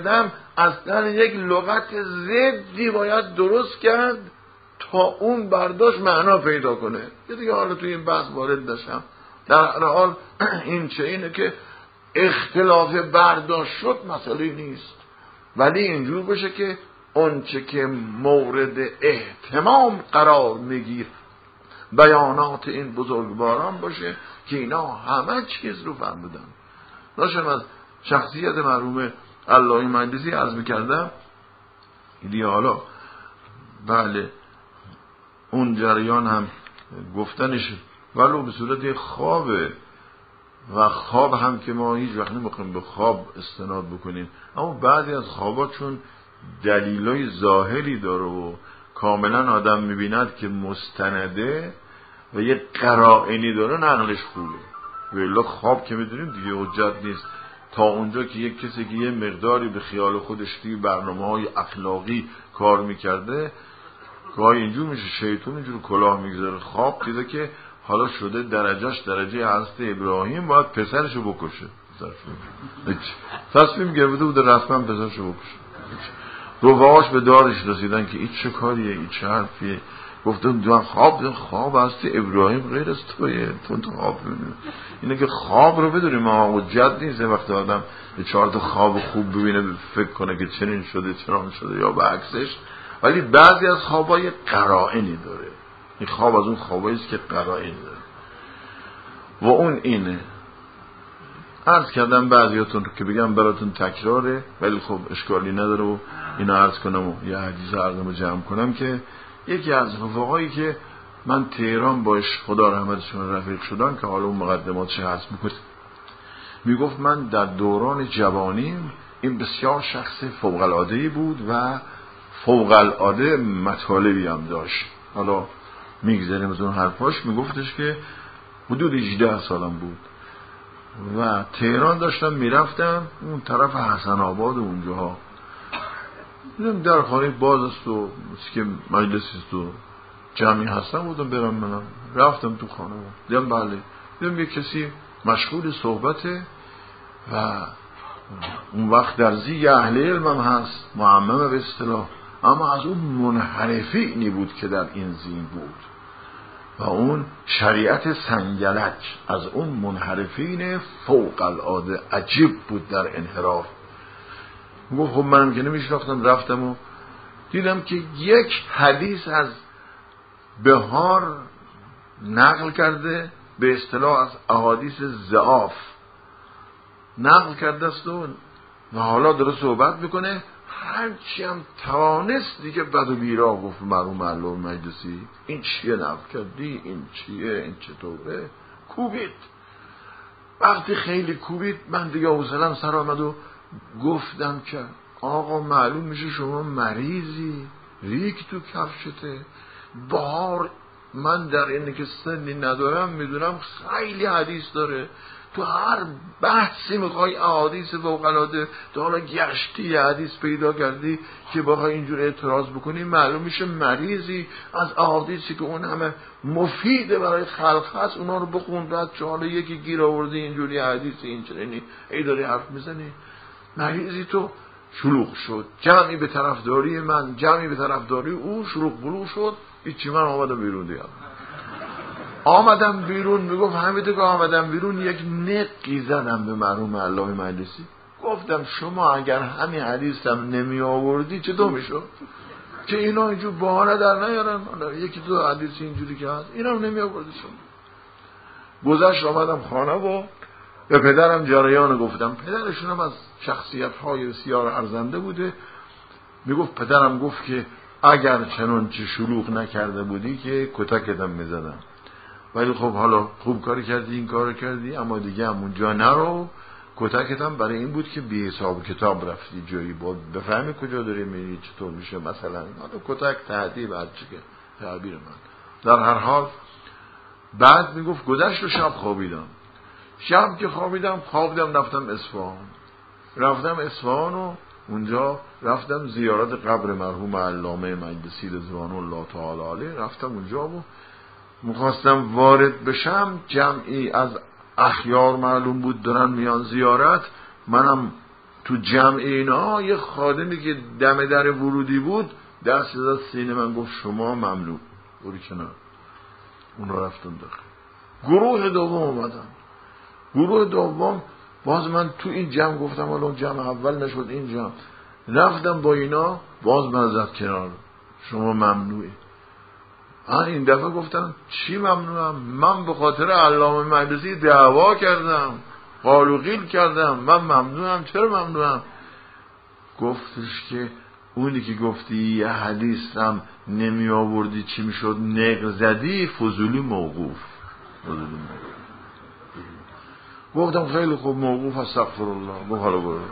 اصلا یک لغت ضدی باید درست کرد تا اون برداشت معنا پیدا کنه. یه دیگه حالا توی این بحث وارد نشم. در هر حال این چه اینه که اختلاف برداشت شد مسئله نیست، ولی اینجور باشه که اون چه که مورد اهتمام قرار میگیر بیانات این بزرگواران باشه که اینا همه چیز رو فهمیدن. داشتم از شخصیت مرحوم علایی مجلسی عرض میکردم دیگه، حالا بله اون جریان هم گفتنش ولو به صورت خوابه و خواب هم که ما هیچ وقت نمیخوایم به خواب استناد بکنیم، اما بعضی از خوابا چون دلیلای ظاهری داره و کاملا آدم میبیند که مستنده و یه قرائنی داره نقلش خوبه. ولی خواب که میدونیم دیگه حجت نیست تا اونجا که یک کسی که یه مقداری به خیال خودش توی برنامه‌های اخلاقی کار میکرده گاهی اینجور میشه شیطون اینجور کلاه میگذاره خواب دیده که حالا شده درجهش درجه حضرت ابراهیم باید پسرشو بکشه. تصمیم گرفته بود رسما پسرشو بکشه. رفقاش به دارش رسیدن که این چه کاریه، این چه حرفیه. گفتم دو خواب خواب هستی ابراهیم غیر از تویه، تو تو خواب ببینی. اینه که خواب رو بدونیم ما حجت نیست وقتی آدم یه چهار تا خواب خوب ببینه فکر کنه که چنین شده چنان شده یا به عکسش، ولی بعضی از خوابا یه قرائنی داره. این خواب از اون خوابایی است که قرائنی داره و اون اینه. عرض کردم بعضیاتون که بگم براتون تکراره ولی خب اشکالی نداره و اینا عرض کنم و یه حدیث عرضمو جمع کنم که یکی از رفقایی که من تهران باش خدا رحمتشون رفیق شدن که حالا اون مقدماتش هست میگفت میگفت من در دوران جوانیم این بسیار شخص فوق العاده‌ای بود و فوق العاده مطالبی هم داشت. حالا میگذاریم از اون حرفاش. میگفتش که حدود هجده سالم بود و تهران داشتم میرفتم اون طرف حسن آباد و اونجاها، دیدم در خانه باز است و که مجلسی است و جمعی هستم بودم برم منم رفتم تو خانه دیدم بله دیدم یک کسی مشغول صحبته و اون وقت در زی اهل علم هم هست معمم به اصطلاح، اما از اون منحرفینی بود که در این زین بود و اون شریعت سنگلج از اون منحرفین فوق العاده عجیب بود در انحراف. گفت خب منم که نمیشناختم رفتم و دیدم که یک حدیث از بهار نقل کرده به اصطلاح از احادیث ضعاف نقل کرده است و حالا داره صحبت میکنه هرچی هم توانست دیگه بد و بیرا گفت مرحوم علامه مجلسی این چیه نقل کردی، این چیه، این چطوره، کوبید. وقتی خیلی کوبید من دیگه حوصله‌ام سر آمد و گفتم که آقا معلوم میشه شما مریضی، ریگ تو کفشته. بهار من در اینه که سنی ندارم میدونم خیلی حدیث داره، تو هر بحثی میخوای احادیث فوق‌العاده تو حالا گشتی حدیث پیدا کردی که بخوای اینجور اعتراض بکنی معلوم میشه مریضی. از احادیثی که اون همه مفیده برای خلق هست اونا رو بخون، بعد چه حالا یکی گیر آوردی اینجوری حدیث اینجوری ای داری حرف میزنی، مریضی تو. شلوغ شد جمعی به طرفداری من جمعی به طرفداری او، شلوغ بلوغ شد. هیچی من آمدم بیرون دیگه آمدم بیرون میگفت حمیده که آمدم بیرون یک نقی زدم به مرحوم علامه مجلسی گفتم شما اگر همین حدیثم نمی آوردی چطور میشد که اینا اینجور بهانه در نیارن، یکی دو حدیث اینجوری که هست اینا رو نمی آوردی شما. گذشت آمدم خانه و به پدرم جریان گفتم. پدرشونم از شخصیت های بسیار ارزنده بوده. میگفت پدرم گفت که اگر چنانچه شلوغ نکرده بودی که کتکتم میزدم، ولی خب حالا خوب کاری کردی این کارو کردی اما دیگه همونجا نرو. کتکتم برای این بود که بی حساب کتاب رفتی جایی بود بفهمی کجا داری میری چطور میشه مثلا. حالا کتک تهدید هرچی که تعبیر من. در هر حال بعد میگفت گذشت و شب خوابیدم. شب که خوابیدم خوابیدم رفتم اصفهان. رفتم اصفهان و اونجا رفتم زیارت قبر مرحوم علامه مجلسی رضوان الله تعالی علیه. رفتم اونجا و میخواستم وارد بشم، جمعی از اخیار معلوم بود دارن میان زیارت. منم تو جمع اینا یه خادمی که دم در ورودی بود دست داد سینه من، گفت شما ممنوع، برو کنار. اون رو رفتم داخل. گروه دوم اومدن. گروه دوم باز من تو این جمع گفتم حالا اون جمع اول نشد این جمع، رفتم با اینا باز من زد کنار، شما ممنوعی. آن این دفعه گفتم چی ممنوعم؟ من به خاطر علامه مجلسی دعوا کردم، قال و قیل کردم، من ممنوعم. چرا ممنوعم؟ گفتش که اونی که گفتی یه حدیث هم نمی آوردی چی میشد؟ نقل زدی، فضولی موقوف. فضولی موقوف. گفتم خیلی خوب موقوف، استغفر الله. گفت حالا برو.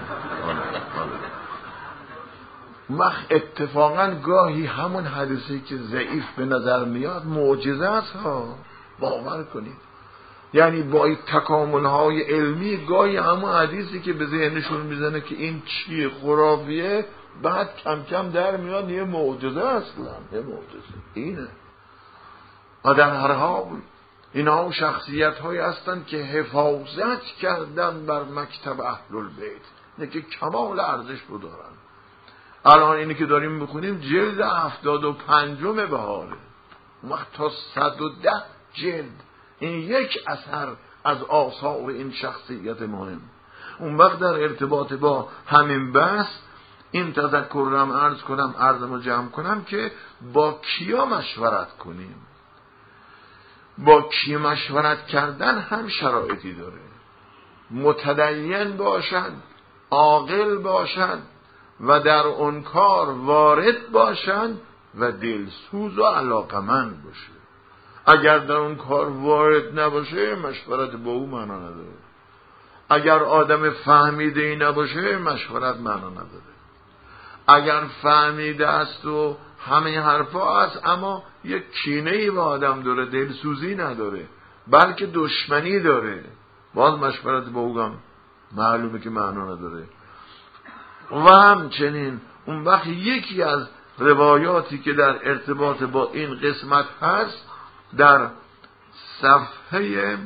مخ اتفاقا گاهی همون حدیثی که ضعیف به نظر میاد معجزه است ها، باور کنید. یعنی با این تکامل‌های علمی گاهی همون حدیثی که به ذهنشون میزنه که این چیه، خرافیه، بعد کم کم در میاد یه معجزه اصلا، یه معجزه اینه. و در هر حال اینا شخصیت هایی هستند که حفاظت کردن بر مکتب اهل البیت، نه که کمال ارزش رو دارن. الان اینی که داریم میخونیم جلد هفتاد و پنجم بهاره، وقت تا صد و ده جلد این یک اثر از آثار این شخصیت مهم. اون وقت در ارتباط با همین بحث این تذکر رو هم عرض کنم، عرضم رو جمع کنم که با کیا مشورت کنیم. با کی مشورت کردن هم شرایطی داره. متدین باشد، عاقل باشد و در اون کار وارد باشد و دلسوز و علاقمند باشه. اگر در اون کار وارد نباشه مشورت با او معنا نداره. اگر آدم فهمیده ای نباشه مشورت معنا نداره. اگر فهمیده است و همه حرفا است اما یک کینه ای به آدم داره، دلسوزی نداره، بلکه دشمنی داره، باز مشورت با او هم معلومه که معنا نداره. و همچنین اون وقت یکی از روایاتی که در ارتباط با این قسمت هست در صفحه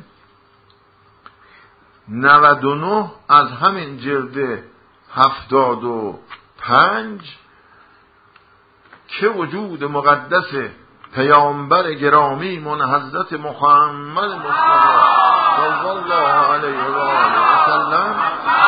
نود و نه از همین جلد هفتاد و پنج که وجود مقدس پیامبر گرامی من حضرت محمد مصطفی صلی الله علیه و آله و سلم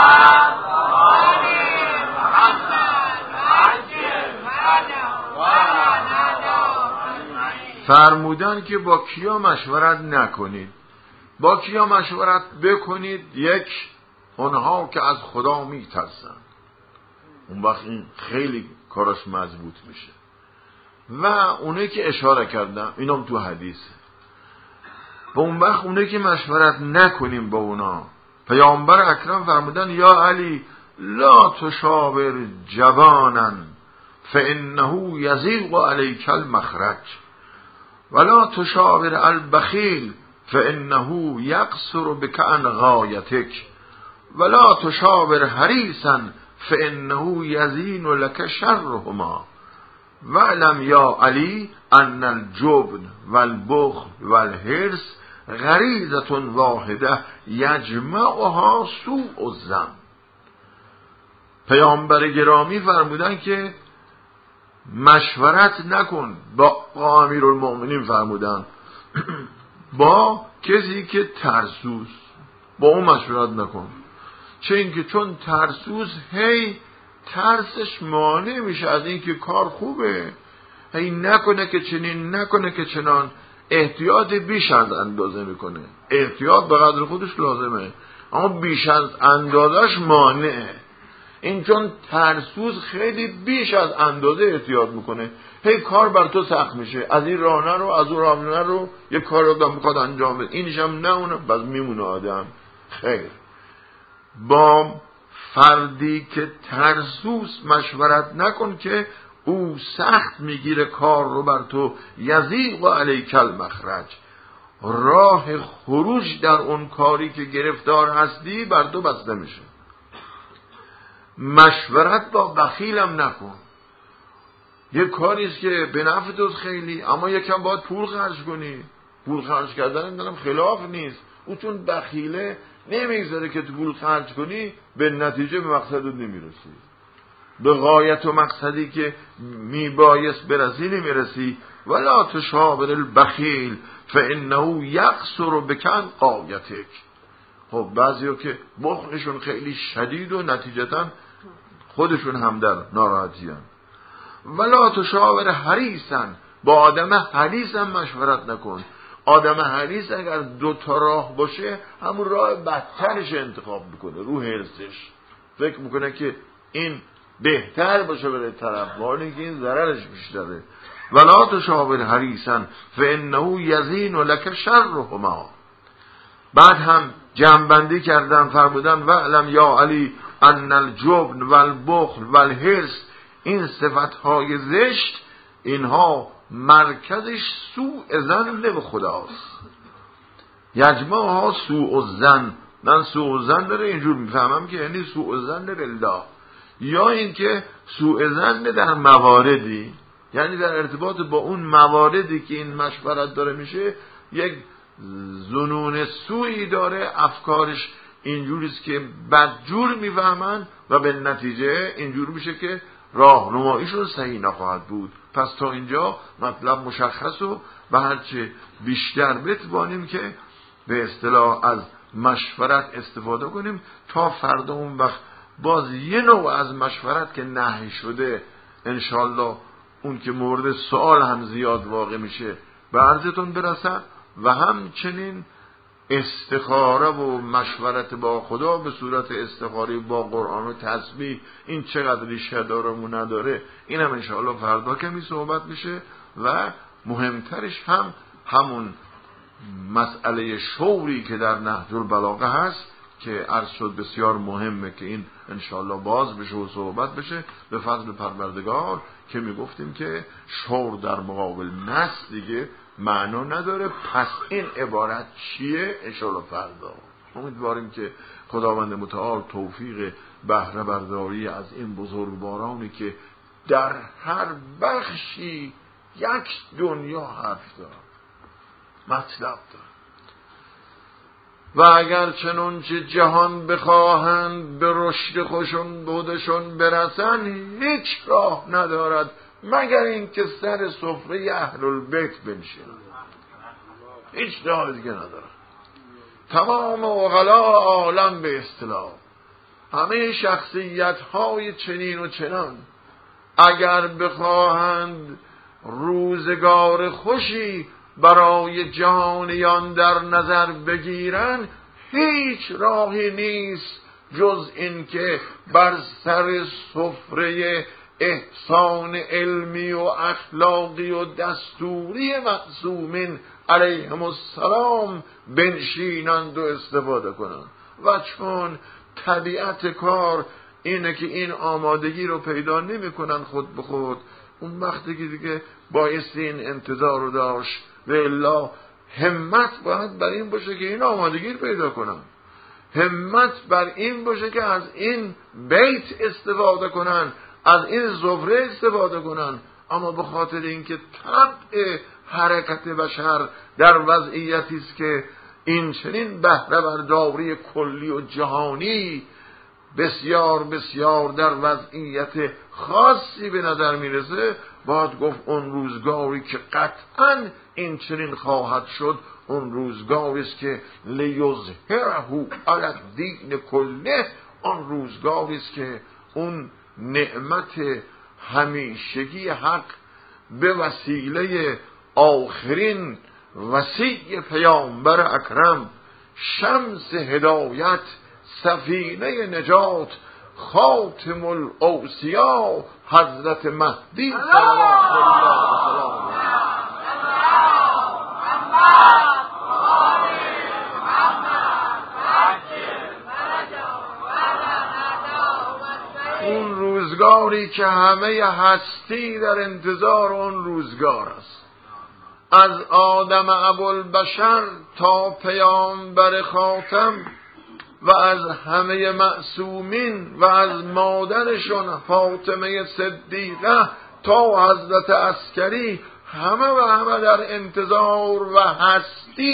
فرمودن که با کیا مشورت نکنید، با کیا مشورت بکنید. یک، اونها که از خدا میترسن، اون وقت این خیلی کارش مضبوط میشه. و اونه که اشاره کردم اینم تو حدیثه. و اون وقت اونه که مشورت نکنیم با اونا. پیامبر اکرم فرمودن یا علی لا تشاور جوانا فانه یضیق علیک المخرج ولا تشاور البخیل فانه یقصر بک عن غایتک ولا تشاور حریصا فانه یزین لک شرهما وعلم یا علی ان الجبن والبخل والحرص غریزة واحده یجمعها سوء الظن. پیامبر گرامی فرمودن که مشورت نکن با امیرالمؤمنین، فرمودن با کسی که ترسوس، با اون مشورت نکن. چه اینکه چون ترسوس هی ترسش مانع میشه از اینکه کار خوبه، هی نکنه که چنین نکنه که چنان، احتیاط بیش از اندازه میکنه. احتیاط به قدر خودش لازمه اما بیش از اندازش مانعه. این چون ترسوس خیلی بیش از اندازه احتیاط میکنه، هی کار بر تو سخت میشه، از این راه نرو از اون راه نرو، یه کار رو آدم میخواد انجام بده اینش هم نه اونم، بس میمونه آدم. خیر، با فردی که ترسوس مشورت نکن که او سخت میگیره کار رو بر تو، یضیق علیک المخرج، راه خروج در اون کاری که گرفتار هستی بر تو بسته میشه. مشورت با بخیلم نکن. یه کاریست که به نفع توست خیلی، اما یکم باید پول خرج کنی. پول خرج کردن دارم خلاف نیست. او چون بخیله نمیگذاره که تو پول خرج کنی به نتیجه به مقصد نمیرسی، به غایت و مقصدی که میبایست برسی نمیرسی. ولا تشاور البخیل فانه یقصر بکن غایتک. خب بعضیا که بخلشون خیلی شدید و نتیجتا خودشون هم در ناراحتی هستند. ولا تشاور حریصن، با آدم حریص هم مشورت نکن. آدم حریص اگر دو تا راه باشه همون راه بدترش انتخاب میکنه، رو حرصش فکر میکنه که این بهتر باشه برای طرف، ولی که این ضررش بیشتره. ولا تشاور حریصن فانه یزین لک شرهما. بعد هم جمع‌بندی کردن فرمودن و علم یا علی ان الجبن والبخل والحرص، این صفتهای زشت اینها مرکزش سوء ظن به خداست. یجمعها سوء الظن. من سوء الظن داره اینجور میفهمم که یعنی سوء الظن بالله، یا اینکه سوء ظن در مواردی، یعنی در ارتباط با اون مواردی که این مشورت داره میشه یک ظنون سوئی داره، افکارش اینجوریست که بدجور میفهمن و به نتیجه اینجور میشه که راهنماییشون صحیح نخواهد بود. پس تا اینجا مطلب مشخص و به هرچه بیشتر بتوانیم که به اصطلاح از مشورت استفاده کنیم تا فردا اون وقت باز یه نوع از مشورت که نهی شده انشالله اون که مورد سوال هم زیاد واقع میشه به عرضتون برسد، و همچنین استخاره و مشورت با خدا به صورت استخاره با قرآن و تسبیح این چقدر ریشه داره و نداره این هم انشاءالله فردا کمی صحبت میشه. و مهمترش هم همون مسئله شوری که در نهج البلاغه هست که عرض شد بسیار مهمه که این انشاءالله باز بشه و صحبت بشه به فضل پروردگار، که میگفتیم که شور در مقابل نص دیگه معنا نداره. پس این عبارت چیه انشاءالله فردا امیدواریم که خداوند متعال توفیق بهره برداری از این بزرگوارانی که در هر بخشی یک دنیا حرف دارن، مطلب دارن، و اگر چنانچه جهان بخواهند به رشد خوشون بودشون برسن هیچ راه ندارد مگر این که سر سفره اهل البیت بنشینن، هیچ راه دیگه ندارن. تمام عقلا عالم به اصطلاح همه شخصیت های چنین و چنان اگر بخواهند روزگار خوشی برای جهانیان در نظر بگیرن هیچ راهی نیست جز این که بر سر سفره احسان علمی و اخلاقی و دستوری معصومین علیهم السلام بنشینند و استفاده کنند. و چون طبیعت کار اینه که این آمادگی رو پیدا نمی کنن خود به خود، اون وقتی که دیگه بایستی این انتظار رو داشت و الا همت باید بر این باشه که این آمادگی رو پیدا کنن، همت بر این باشه که از این بیت استفاده کنن، از این زفره استفاده کنن. اما به خاطر اینکه طبع حرکت بشر در وضعیتی است که این چنین بهره برداری کلی و جهانی بسیار بسیار در وضعیت خاصی به نظر میرسه، باید گفت اون روزگاری که قطعاً این چنین خواهد شد اون روزگاری است که لیظهره علی الدین کله، اون روزگاری است که اون نعمت همیشگی حق به وسیله آخرین وصی پیامبر اکرم، شمس هدایت، سفینه نجات، خاتم الاوصیا حضرت مهدی صلوات الله و سلامه اون روزگاری که همه هستی در انتظار اون روزگار است، از آدم ابوالبشر تا پیامبر خاتم و از همه معصومین و از مادرشون فاطمه صدیقه تا حضرت عسکری، همه و همه در انتظار و هستی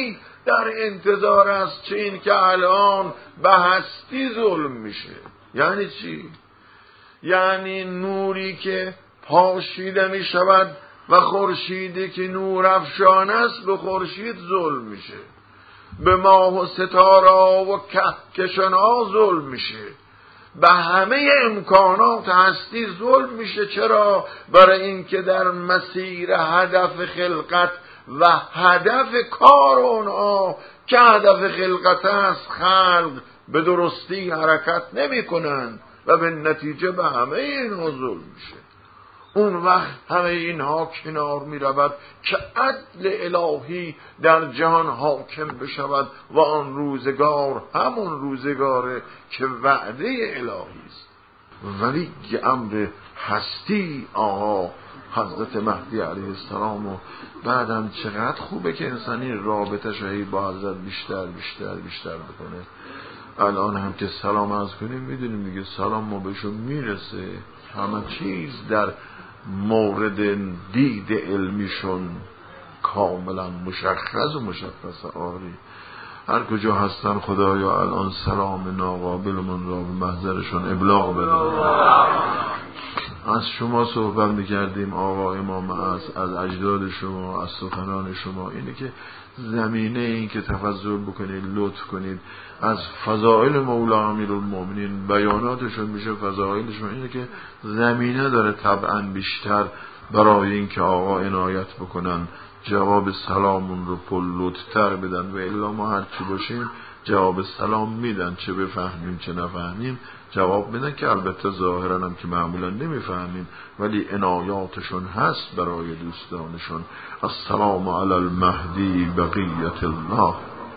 در انتظار است چه این که الان به هستی ظلم میشه. یعنی چی؟ یعنی نوری که پاشیده می شود و خورشیدی که نور افشان است به خورشید ظلم میشه، به ماه و ستاره و کهکشان‌ها ظلم میشه، به همه امکانات هستی ظلم میشه. چرا؟ برای اینکه در مسیر هدف خلقت و هدف کار اونها که هدف خلقت است خلق به درستی حرکت نمی کنند و به نتیجه به همه اینها ظلم میشه. اون وقت همه اینها کنار می رود که عدل الهی در جهان حاکم بشود و آن روزگار همون روزگاره که وعده الهی است. ولی امر هستی آقا حضرت مهدی علیه السلام و بعدم چقدر خوبه که انسانی رابطه شهی با حضرت بیشتر بیشتر بیشتر بکنه. الان هم که سلام عرض کنیم میدونیم دیگه سلام ما بهشون میرسه، همه چیز در مورد دید علمیشون کاملا مشخص و مشخص. آری هر کجا هستن خدایا الان سلام ناقابل من را به محضرشون ابلاغ بده. از شما صحبت میکردیم آقا امام از از اجداد شما، از سخنان شما، اینه که زمینه این که تفضل بکنید لطف کنید از فضائل مولا امیرالمومنین بیاناتشون میشه فضائلشون، اینه که زمینه داره طبعا بیشتر برای این که آقا عنایت بکنن جواب سلامون رو پر لطفتر بدن و الا ما هرچی باشیم جواب سلام میدن، چه بفهمیم چه نفهمیم جواب میدن که البته ظاهرا هم که معمولا نمیفهمیم ولی عنایاتشون هست برای دوستانشون. السلام علی المهدی بقیت الله.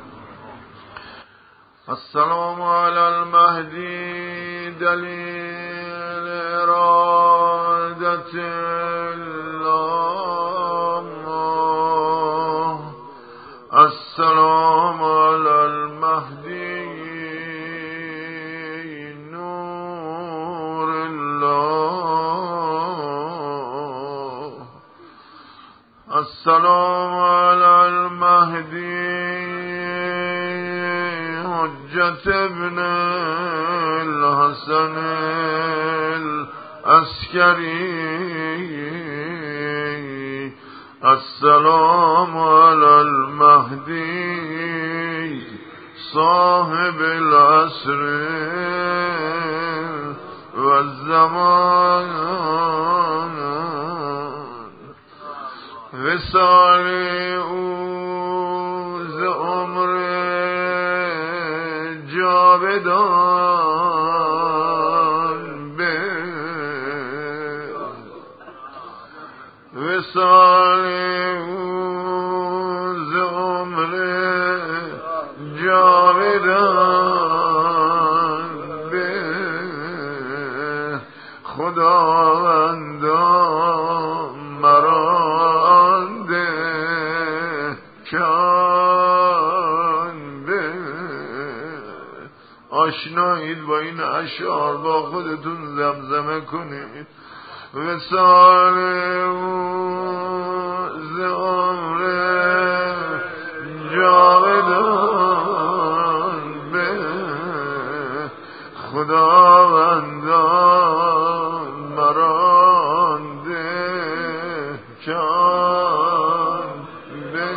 السلام علی المهدی دلیل ارادت الله. السلام علی المهدی نور الله. السلام علی المهدی حجت ابن الحسن العسکری. السلام علی المهدی صاحب العصر والزمان. وصال او ز عمر جاودان به وصال او ز عمر جاودان به خداوندا مرا ده کان به. آشنایید با این اشعار با خودتون زمزمه کنید. وصال ز عمر جاودان به خداوندان مرا ده کان به.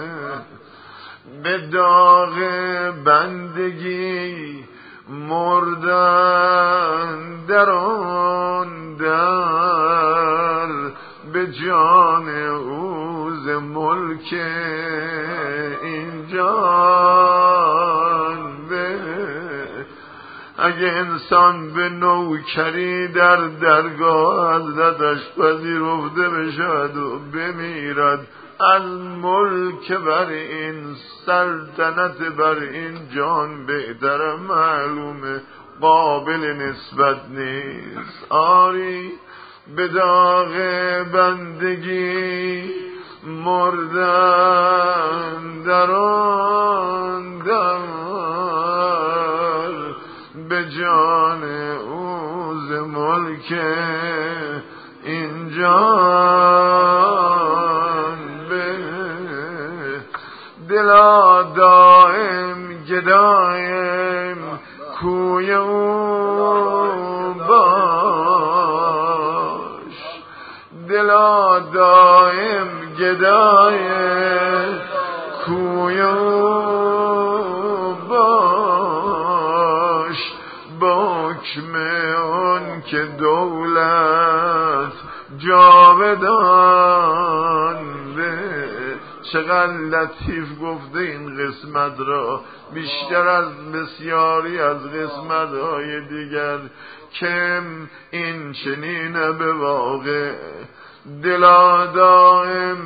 به داغ بندگی مردن در آن در به جان او ز ملک این جان به. اگه انسان به نوکری در درگاه حضرتش پذیرفته بشود و بمیرد از ملک بر این سلطنت بر این جان بهتر معلومه قابل نسبت نیست. آری به داغ بندگی مردن در آن در به جان او ز ملک این جان به. دلا دائم گدایم کوی او باش، دلا دائم گدایم کوی او باش، با حکم آن که دولت جاودان به. چقدر لطیف گفته این قسمت را، بیشتر از بسیاری از قسمت‌های دیگر. کم این چنین به واقع، دلا دائم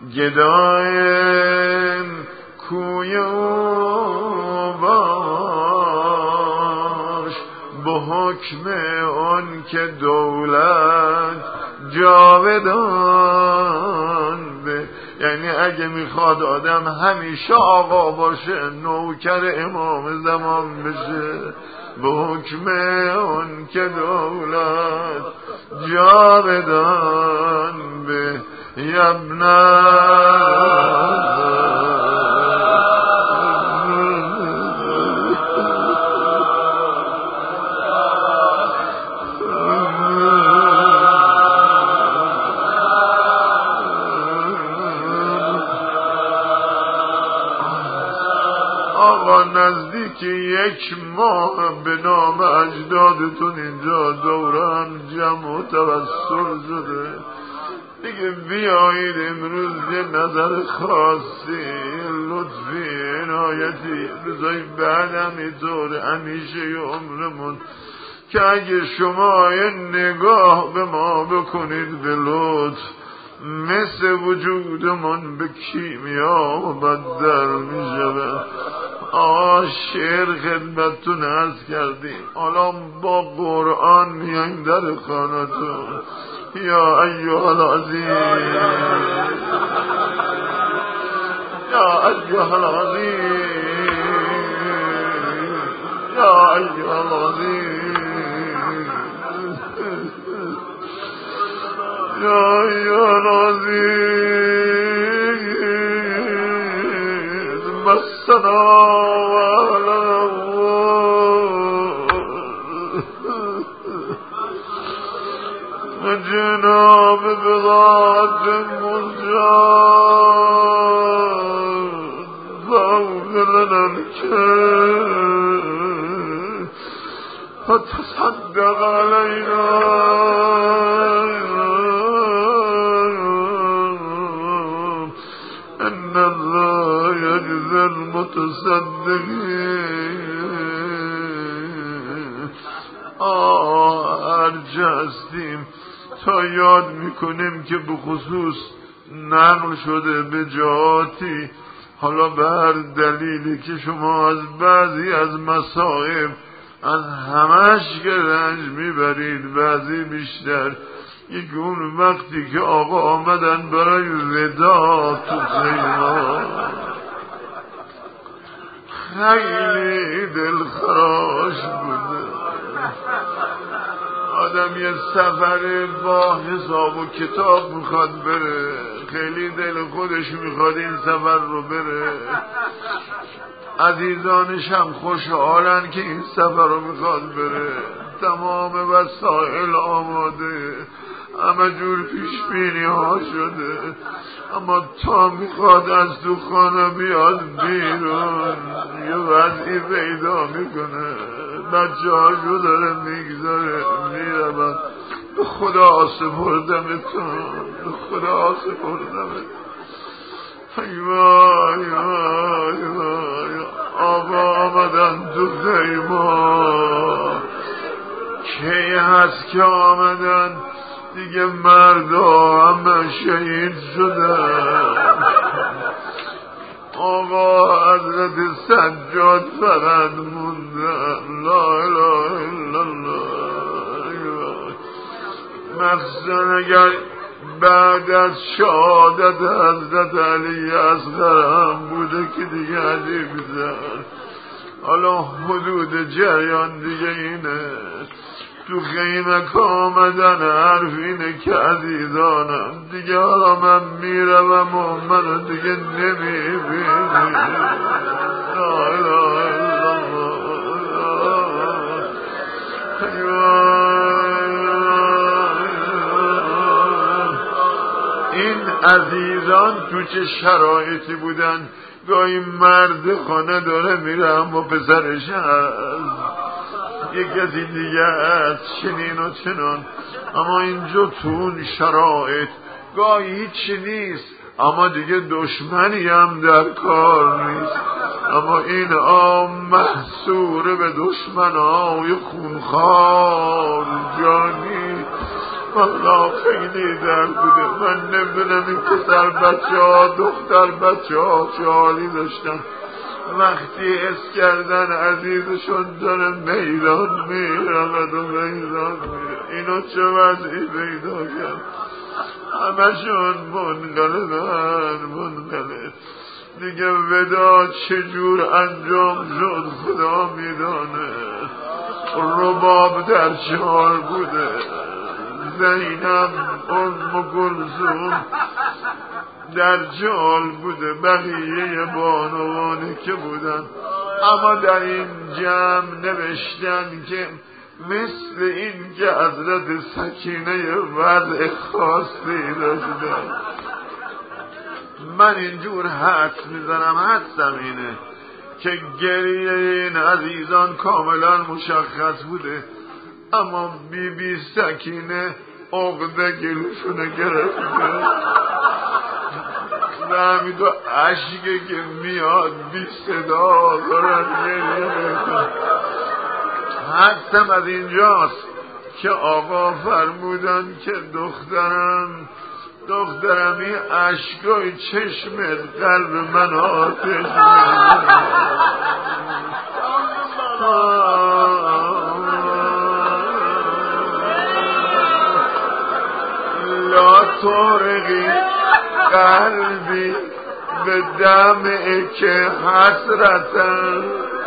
گدایم کوی او باش، به حکم آن که دولت جاودان به. یعنی اگه میخواد آدم همیشه آقا باشه، نوکر امام زمان بشه، به حکم آن که دولت جاودان به. یبنه نزدیک یک ماه به نام اجدادتون اینجا دوران جمع و توسل شده دیگه. بیایید امروز یه نظر خاصی، لطفی، عنایتی بذارید بعدم اینطور همیشه عمرمون که اگه شما یه نگاه به ما بکنید به لطف، مثل وجودمون به کیمیا مبدل می شود. آه شعر خدمتتون عرض کردیم، حالا با قرآن میایم در خانتون. یا ایها العظیم، یا ایها العظیم، یا ایها العظیم، یا ایها العظیم، مسنا جناب بذات مجاد فاغفر لنا الكرب فتصدق علينا ان الله يجزي المتصدقين. آه ارجع هستیم تا یاد میکنیم که به خصوص نقل شده به جهاتی، حالا به هر دلیلی که شما از بعضی از مصائب از همش که رنج میبرید، بعضی بیشتر، یک اون وقتی که آقا آمدن برای ودا تو خیمه خیلی دلخراش بوده. آدم یه سفر با حساب و کتاب میخواد بره، خیلی دل خودش میخواد این سفر رو بره، عزیزانش هم خوشحالن که این سفر رو میخواد بره، تمام وسایل آماده، همه جور پیش بینی ها شده، اما تا میخواد از تو خانه بیاد بیرون یه وضعی پیدا میکنه، بچه هاشو داره میگذاره میرون. به خدا سپردمتون، به خدا سپردمتون. ای وای وای وای، آقا آمدن تو خیمه، کی هست که آمدن دیگه مردا همه شهید شدن. آقا حضرت سجاد فقط موندن، لا اله الا الله. مخصوصا اگر بعد از شهادت حضرت علی اصغر هم بوده که دیگه عجیب زد. حالا حدود جریان دیگه اینه، تو خیمه که آمدن حرف اینه که عزیزانم دیگه حالا من میروم و منو دیگه نمیبینم. این عزیزان تو چه شرایطی بودن؟ گاهی مرد خانه داره میره اما پسرش هست، یک کسی دیگه است چنین و چنان، اما اینجا تو اون شرایط گاهی هیچی نیست اما دیگه دشمنی هم در کار نیست، اما این عام محصور به دشمنای خونخوار جانی. والله خیلی درد بوده. من نمیدونم این پسر بچه ها دختر بچه ها چه حالی داشتن وقتی حس کردن عزیزشون داره میدان میرود و میدان میره. اینا چه وضعی پیدا کرد؟ همشون منقلبن منقلب. دیگه ودا چجور انجام شد خدا میدانه. رباب در چال بوده، زینب ام گلزوم در جال بوده، بقیه بانوانی که بودن. اما در این جمع نوشتن که مثل این که حضرت سکینه وضع خاصی داشتن. من اینجور حدس میزنم، حدسم اینه که گریه این عزیزان کاملا مشخص بوده، اما بی بی سکینه عقده گلوشونه گرفته و همینطور عشقی که میاد بی صدا دارن گریه میکنن. حدسم از اینجاست که آقا فرمودن که دخترم دخترم این عشقای چشمت قلب من آتش میزنه. لا ترقی قلبی به دمعی که حسرتن.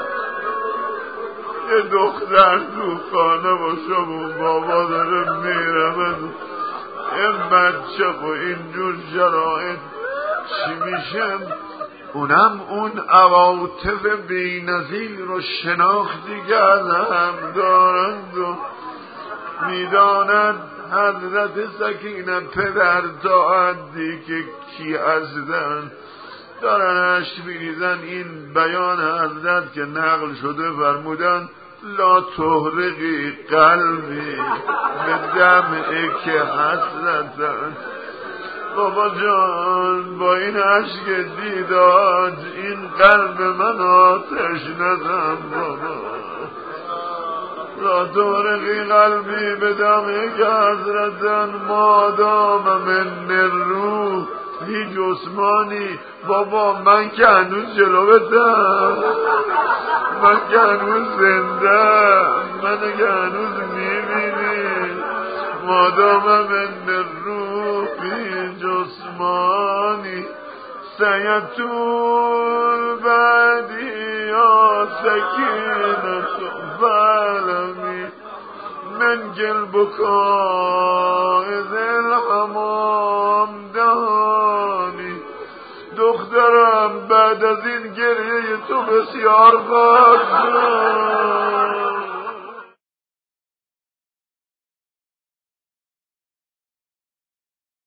یه دختر تو خانه باشه و بابا داره میره، این بچه با اینجور شرایط چی میشم؟ اونم اون عواطف بی نظیر رو شناختی که از هم دارند و میداند حضرت سکینه پدر تا حدی که کی هستن دارن اشک میریزن. این بیان حضرت که نقل شده فرمودن لا تحرقی قلبی به دمعی که حسرتن. بابا جان با این عشق دیداد این قلب من آتش نزن بابا. لا تحرقی قلبی به دمعی که حسرتن مادام من روح هی جسمانی. بابا من که هنوز جلوتم، من که هنوز زنده، من که هنوز میبینی. مادام من روحی جسمانی سیتون بعدی یا سکینت فعلمی من گل بکای ذل حمام دهانی. دخترم بعد از این گریه تو بسیار خواهد شد.